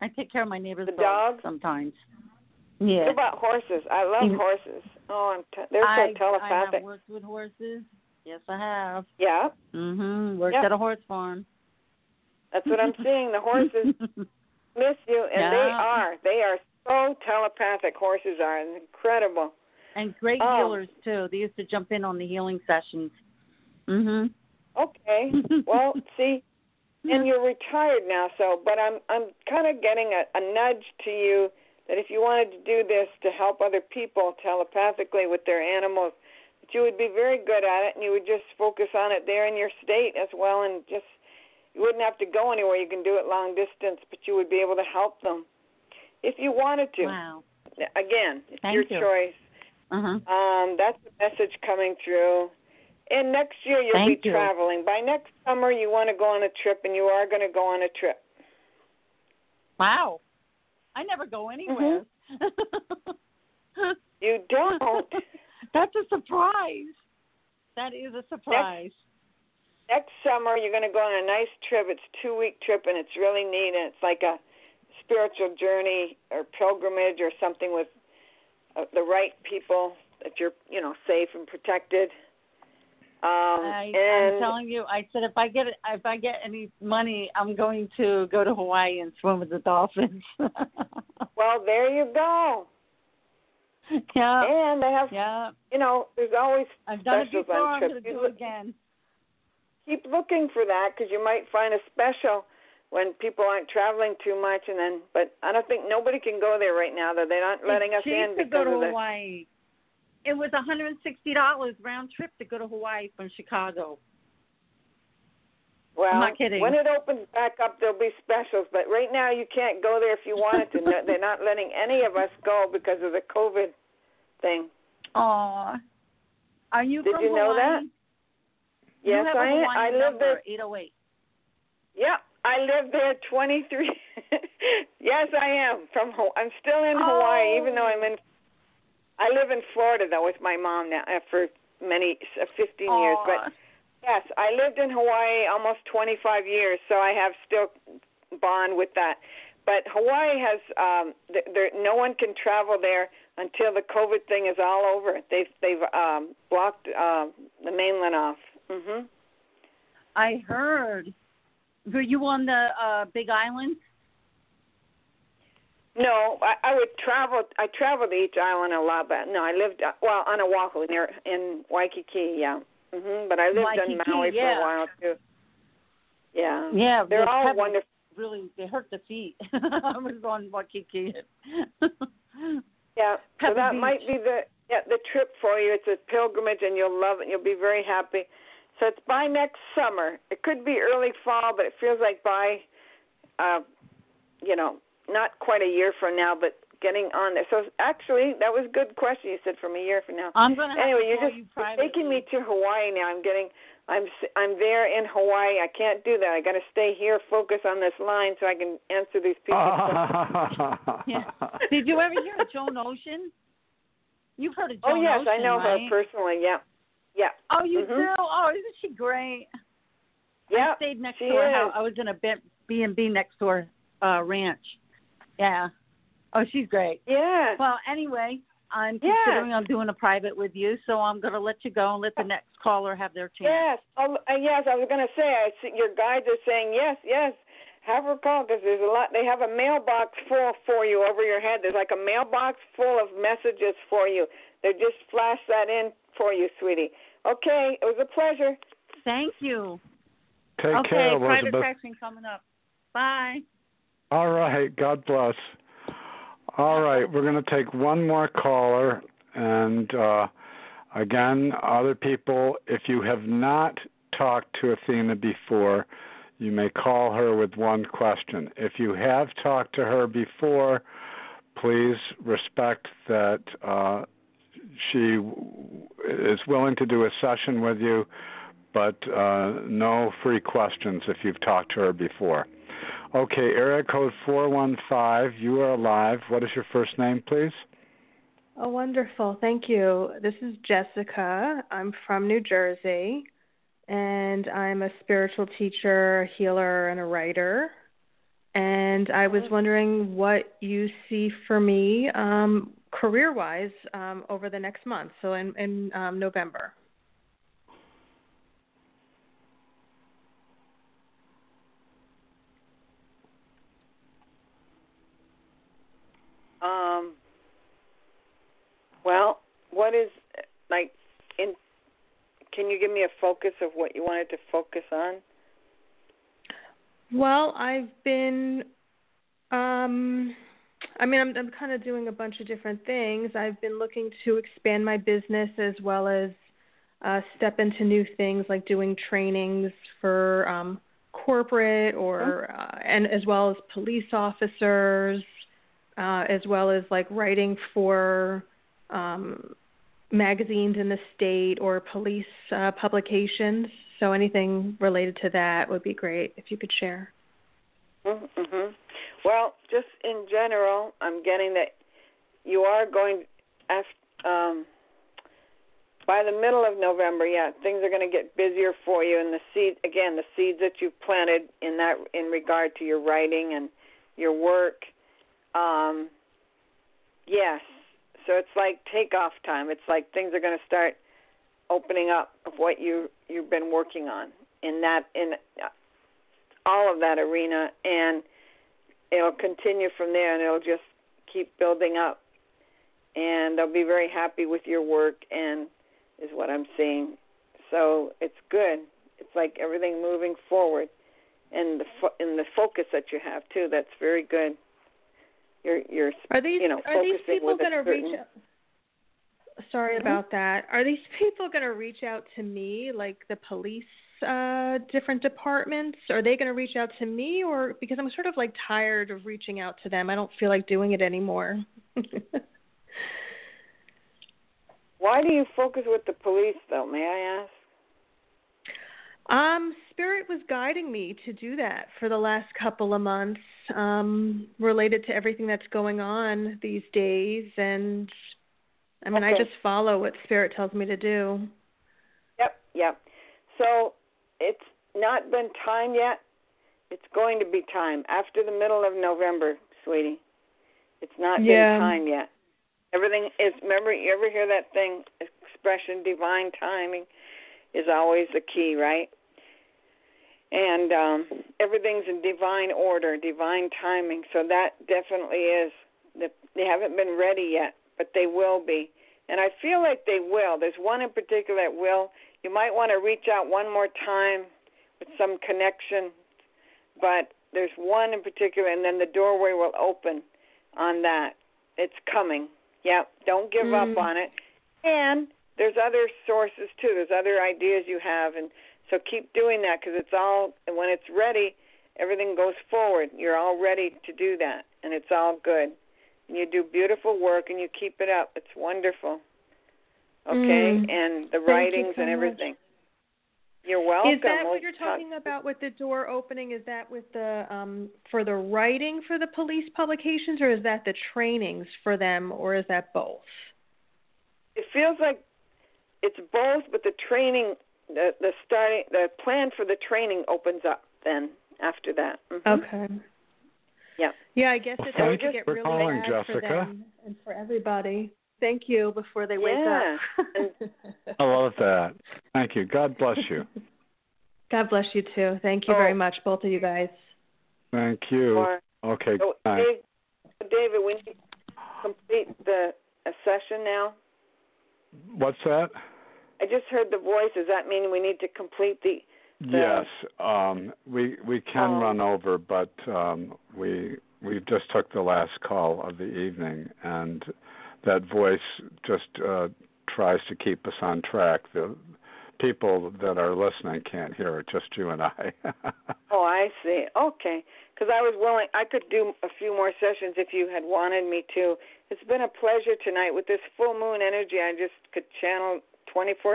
I take care of my neighbor's The dogs dogs? sometimes. Yeah. What about horses? I love Mm. horses. Oh, I'm t- they're so I, telepathic. I have worked with horses. Yes, I have. Yeah. Mhm. Worked Yep. at a horse farm. That's what I'm seeing. The horses miss you, and Yeah. they are. They are so telepathic. Horses are. It's incredible. And great Oh. healers too. They used to jump in on the healing sessions. Mhm. Okay. Well, see, and you're retired now, so but I'm I'm kind of getting a, a nudge to you that if you wanted to do this to help other people telepathically with their animals, that you would be very good at it, and you would just focus on it there in your state as well, and just you wouldn't have to go anywhere. You can do it long distance, but you would be able to help them if you wanted to. Wow. Again, it's Thank your you. choice. Uh-huh. Um, that's the message coming through. And next year you'll Thank be you. traveling. By next summer you want to go on a trip, and you are going to go on a trip. Wow. I never go anywhere. Mm-hmm. You don't? That's a surprise. That is a surprise. Next, next summer you're going to go on a nice trip. It's a two-week trip, and it's really neat, and it's like a spiritual journey or pilgrimage or something with uh, the right people that you're, you know, safe and protected. Um, I, and I'm telling you, I said if I get if I get any money, I'm going to go to Hawaii and swim with the dolphins. well, there you go. Yeah. And they have, yeah. you know, there's always I've done it specials before. on I'm trips. going to You do look- it again. Keep looking for that because you might find a special when people aren't traveling too much. And then, but I don't think nobody can go there right now. Though they're not letting it's us cheap in to because go to of the. Hawaii. It was one hundred sixty dollars round trip to go to Hawaii from Chicago. Well, I'm not kidding. When it opens back up, there'll be specials. But right now, you can't go there if you wanted to. No, they're not letting any of us go because of the COVID thing. Aw. Are you Did from you know Hawaii? that? You Yes, have a I am. Hawaiian I live number, there. eight oh eight. Yeah, I live there twenty-three. Yes, I am from. Ho- I'm still in Hawaii, even though I'm in. I live in Florida though with my mom now uh, for many uh, fifteen Aww. years. But yes, I lived in Hawaii almost twenty-five years, so I have still bond with that. But Hawaii has um, th- there, no one can travel there until the COVID thing is all over. They've they've um, blocked uh, the mainland off. Mhm. I heard. Were you on the uh, Big Island? No, I, I would travel. I traveled to each island a lot, but no, I lived uh, well on Oahu near in Waikiki. Yeah, mhm. But I lived Waikiki, in Maui for yeah. a while too. Yeah, Yeah, they're the all pebbles wonderful. Really, they hurt the feet. I was on Waikiki. Yeah, so Pebble that Beach. might be the yeah the trip for you. It's a pilgrimage, and you'll love it. You'll be very happy. So it's by next summer. It could be early fall, but it feels like by, uh, you know, not quite a year from now, but getting on there. So actually, that was a good question. You said from a year from now. I'm gonna have anyway, to you're call just you you're privately. taking me to Hawaii now. I'm getting. I'm I'm there in Hawaii. I can't do that. I got to stay here, focus on this line, so I can answer these people's questions. Yeah. Did you ever hear of Joan Ocean? You've heard of Joan Oh yes, Ocean, I know right? her personally. Yeah, yeah. Oh, you Mhm. do? Oh, isn't she great? Yeah, I stayed next she to her is. house. I was in a B and B next to her uh, ranch. Yeah. Oh, she's great. Yeah. Well, anyway, I'm Yeah. considering I'm doing a private with you, so I'm going to let you go and let the next caller have their chance. Yes. Oh, uh, yes. I was going to say. I see your guides are saying yes, yes. Have her call because there's a lot. They have a mailbox full for you over your head. There's like a mailbox full of messages for you. They just flash that in for you, sweetie. Okay. It was a pleasure. Thank you. Take okay, care, private Elizabeth. texting coming up. Bye. All right. God bless. All right. We're going to take one more caller. And uh, again, other people, if you have not talked to Athena before, you may call her with one question. If you have talked to her before, please respect that uh, she is willing to do a session with you, but uh, no free questions if you've talked to her before. Okay, area code four one five, you are live. What is your first name, please? Oh, wonderful. Thank you. This is Jessica. I'm from New Jersey, and I'm a spiritual teacher, a healer, and a writer. and I was wondering what you see for me um, career-wise um, over the next month, so in, in um, November. Um. Well, what is like in? Can you give me a focus of what you wanted to focus on? Well, I've been. Um, I mean, I'm, I'm kind of doing a bunch of different things. I've been looking to expand my business as well as uh, step into new things like doing trainings for um, corporate or uh, and as well as police officers. Uh, as well as like writing for um, magazines in the state or police uh, publications. So anything related to that would be great if you could share. Mm-hmm. Well, just in general, I'm getting that you are going after, um, by the middle of November. Yeah, things are going to get busier for you, and the seed again, the seeds that you've planted in that in regard to your writing and your work. Um, yes. So it's like takeoff time. It's like things are going to start opening up of what you you've been working on in that in all of that arena, and it'll continue from there, and it'll just keep building up. And they'll be very happy with your work, and is what I'm seeing. So it's good. It's like everything moving forward, and the fo- and the focus that you have too. That's very good. You're, you're, are these you know, are these focusing people with a going to certain... reach out? Sorry Mm-hmm. about that. Are these people going to reach out to me, like the police, uh, different departments? Are they going to reach out to me, or because I'm sort of like tired of reaching out to them? I don't feel like doing it anymore. Why do you focus with the police, though? May I ask? Um, Spirit was guiding me to do that for the last couple of months, um, related to everything that's going on these days. And, I mean, okay. I just follow what Spirit tells me to do. Yep, yep. So it's not been time yet. It's going to be time after the middle of November, sweetie. It's not yeah. been time yet. Everything is, remember, you ever hear that thing, expression, divine timing? Is always the key, right? And um, everything's in divine order, divine timing. So that definitely is. They haven't been ready yet, but they will be. And I feel like they will. There's one in particular that will. You might want to reach out one more time with some connection, but there's one in particular, and then the doorway will open on that. It's coming. Yep, don't give mm. up on it. And there's other sources, too. There's other ideas you have, and so keep doing that because it's all, and when it's ready, everything goes forward. You're all ready to do that, and it's all good. And you do beautiful work, and you keep it up. It's wonderful. Okay? Mm. And the Thank writings so and much. everything. You're welcome. Is that we'll what you're talking talk- about with the door opening? Is that with the um, for the writing for the police publications, or is that the trainings for them, or is that both? It feels like it's both, but the training, the the starting, the plan for the training opens up then after that. Mm-hmm. Okay. Yeah. Yeah, I guess it's Thank going to get for really calling, bad Jessica. for them and for everybody. Thank you before they wake yeah. up. I love that. Thank you. God bless you. God bless you, too. Thank you oh. very much, both of you guys. Thank you. Or, okay, so, good night. Dave, David, we need to complete the a session now. What's that? I just heard the voice. Does that mean we need to complete the... the yes. Um, we we can oh. run over, but um, we we just took the last call of the evening, and that voice just uh, tries to keep us on track. The people that are listening can't hear it, just you and I. Oh, I see. Okay. Because I was willing, I could do a few more sessions if you had wanted me to. It's been a pleasure tonight. With this full moon energy, I just could channel twenty-four.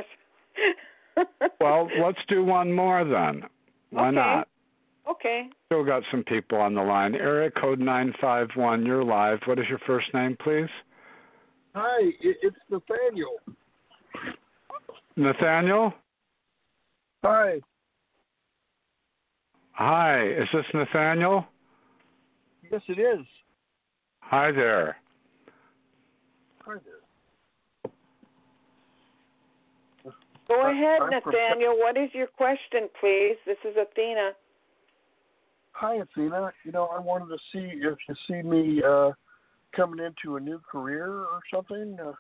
Well, let's do one more then. Why okay. not? Okay. Still got some people on the line. Area code nine five one, you're live. What is your first name, please? Hi, it's Nathaniel. Nathaniel? Hi. Hi, is this Nathaniel? Yes, it is. Hi there. Hi there. Go ahead, I'm Nathaniel. What is your question, please? This is Athena. Hi, Athena. You know, I wanted to see if you see me uh, coming into a new career or something. Uh,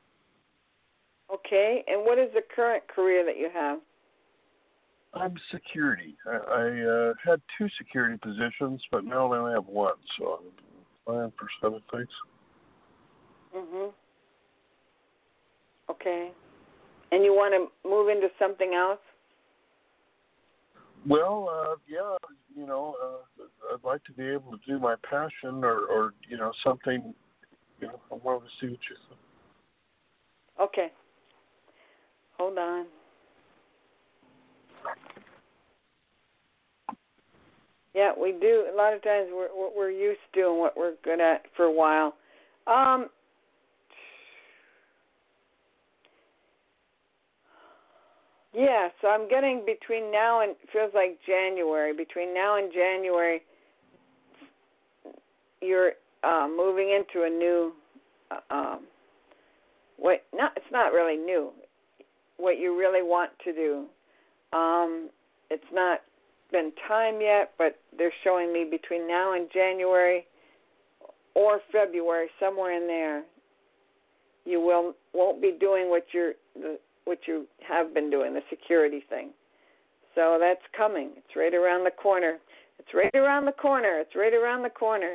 Okay, and what is the current career that you have? I'm security. I, I uh, had two security positions, but now I only have one, so I'm applying for seven things. Mhm. Okay. And you want to move into something else? Well, uh, yeah, you know, uh, I'd like to be able to do my passion or, or you know, something, you know, I wanted to see what you think. Okay. Hold on. Yeah, we do. A lot of times we're, what we're used to and what we're good at for a while. Um, yeah, so I'm getting between now and, it feels like January, between now and January, you're uh, moving into a new, uh, um, what, not, it's not really new, what you really want to do. Um, it's not been time yet, but they're showing me between now and January or February, somewhere in there, you will won't be doing what you're the, what you have been doing, the security thing. So that's coming. It's right around the corner. It's right around the corner. It's right around the corner.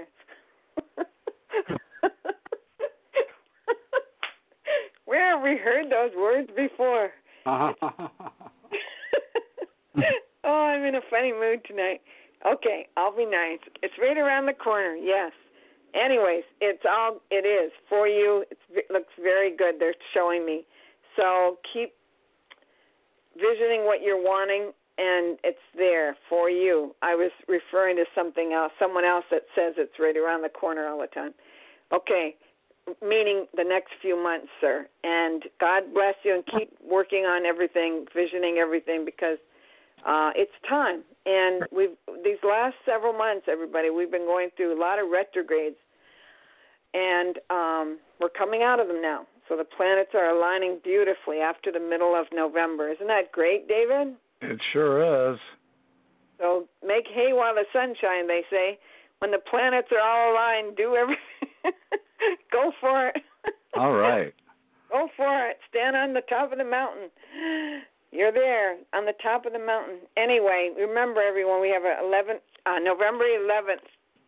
Where have we heard those words before? Oh, I'm in a funny mood tonight. Okay, I'll be nice. It's right around the corner, yes. Anyways, it's all, it is for you. It's, it looks very good. They're showing me. So keep visioning what you're wanting, and it's there for you. I was referring to something else, someone else that says it's right around the corner all the time. Okay, meaning the next few months, sir. And God bless you, and keep working on everything, visioning everything, because uh, it's time. And we've these last several months, everybody, we've been going through a lot of retrogrades, and um, we're coming out of them now. So the planets are aligning beautifully after the middle of November. Isn't that great, David? It sure is. So make hay while the sun shines, they say. When the planets are all aligned, do everything. Go for it. All right. Go for it. Stand on the top of the mountain. You're there on the top of the mountain. Anyway, remember, everyone, we have a eleven, uh, November eleventh.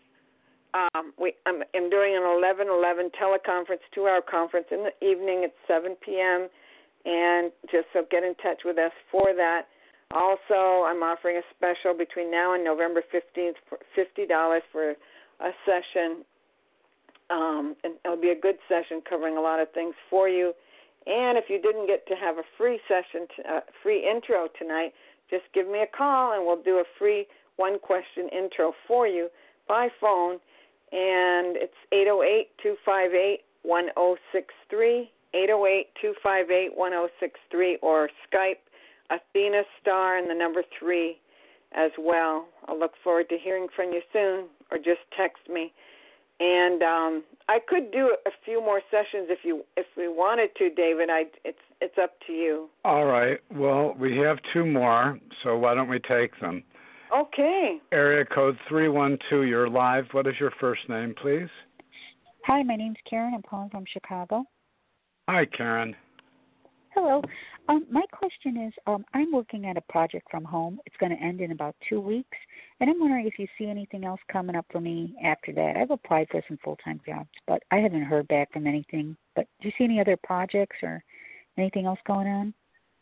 Um, we I'm, I'm doing an eleven eleven teleconference, two-hour conference in the evening at seven p.m. And just so get in touch with us for that. Also, I'm offering a special between now and November fifteenth for fifty dollars for a session. Um, and it'll be a good session covering a lot of things for you. And if you didn't get to have a free session, to, uh, free intro tonight, just give me a call and we'll do a free one-question intro for you by phone. And it's eight oh eight, two five eight, one oh six three, eight oh eight, two five eight, one oh six three, or Skype Athena Star and the number three as well. I'll look forward to hearing from you soon, or just text me. And um, I could do a few more sessions if you if we wanted to, David. I it's it's up to you. All right. Well, we have two more, so why don't we take them? Okay. Area code three one two, you're live. What is your first name, please? Hi, my name's Karen. I'm calling from Chicago. Hi, Karen. Hello. Um, my question is, um, I'm working at a project from home. It's going to end in about two weeks, and I'm wondering if you see anything else coming up for me after that. I've applied for some full-time jobs, but I haven't heard back from anything. But do you see any other projects or anything else going on?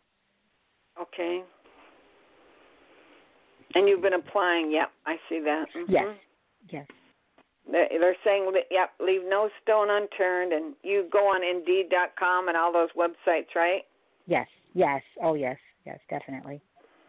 Okay. And you've been applying. Yep, I see that. Mm-hmm. Yes. Yes. They're saying that, yep, leave no stone unturned, and you go on Indeed dot com and all those websites, right? Yes, yes. Oh, yes, yes, definitely.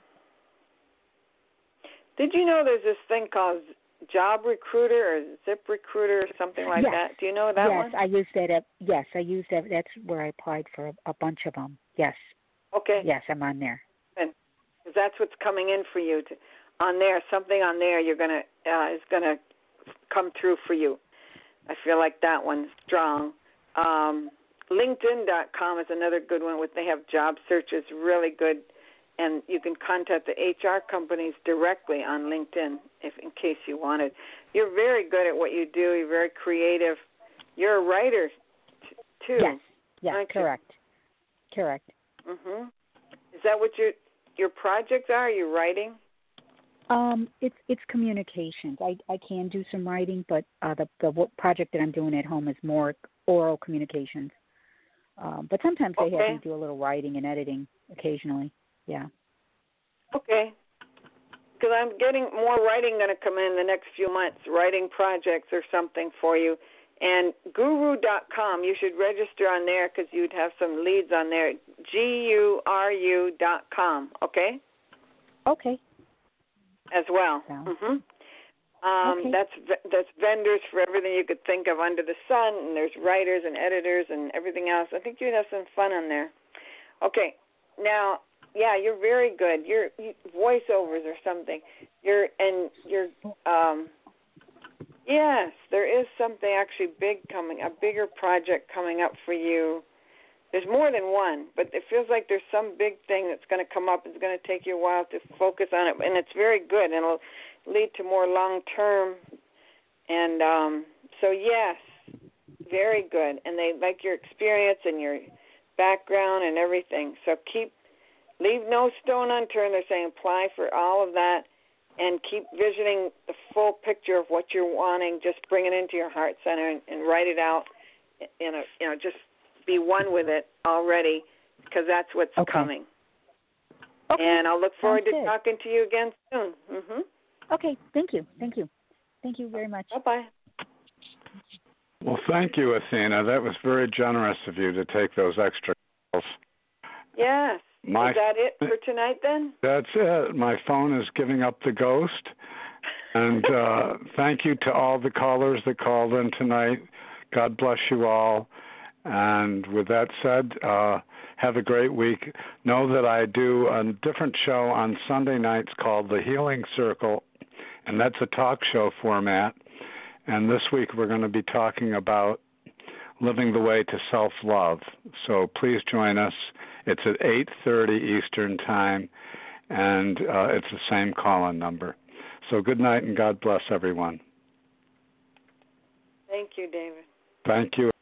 Did you know there's this thing called Job Recruiter or Zip Recruiter or something like yes. that? Do you know that yes, one? Yes, I used that. At, yes, I used that. That's where I applied for a, a bunch of them. Yes. Okay. Yes, I'm on there. And because that's what's coming in for you to, on there. Something on there you're gonna uh, is gonna come true for you. I feel like that one's strong. Um, LinkedIn dot com is another good one. With they have job searches, really good, and you can contact the H R companies directly on LinkedIn if, in case you wanted. You're very good at what you do. You're very creative. You're a writer t- too. Yes. Yes. Correct. You? Correct. Mhm. Is that what your your projects are? Are you writing? Um, it's it's communications. I, I can do some writing, but uh, the the what project that I'm doing at home is more oral communications. Um, but sometimes they okay. have me do a little writing and editing occasionally. Yeah. Okay. Because I'm getting more writing going to come in the next few months, writing projects or something for you. And guru dot com, you should register on there because you'd have some leads on there. G U R U dot com, okay? Okay. As well. Yeah. Mm-hmm. Um, okay. That's that's vendors for everything you could think of under the sun, and there's writers and editors and everything else. I think you'd have some fun on there. Okay. Now, yeah, you're very good. You're you, voiceovers or something. You're and you're. Um, yes, there is something actually big coming, a bigger project coming up for you. There's more than one, but it feels like there's some big thing that's going to come up. It's going to take you a while to focus on it, and it's very good, and it'll lead to more long-term. And um, so, yes, very good. And they like your experience and your background and everything. So keep, leave no stone unturned. They're saying apply for all of that and keep visioning the full picture of what you're wanting. Just bring it into your heart center and, and write it out. In a, you know, just be one with it already because that's what's okay. coming. Okay. And I'll look forward Sounds to good. talking to you again soon. Mm-hmm. Okay. Thank you. Thank you. Thank you very much. Bye-bye. Well, thank you, Athena. That was very generous of you to take those extra calls. Yes. My, is that it for tonight then? That's it. My phone is giving up the ghost. And uh, thank you to all the callers that called in tonight. God bless you all. And with that said, uh, have a great week. Know that I do a different show on Sunday nights called The Healing Circle, and that's a talk show format. And this week we're going to be talking about living the way to self-love. So please join us. It's at eight thirty Eastern Time, and uh, it's the same call-in number. So good night and God bless everyone. Thank you, David. Thank you.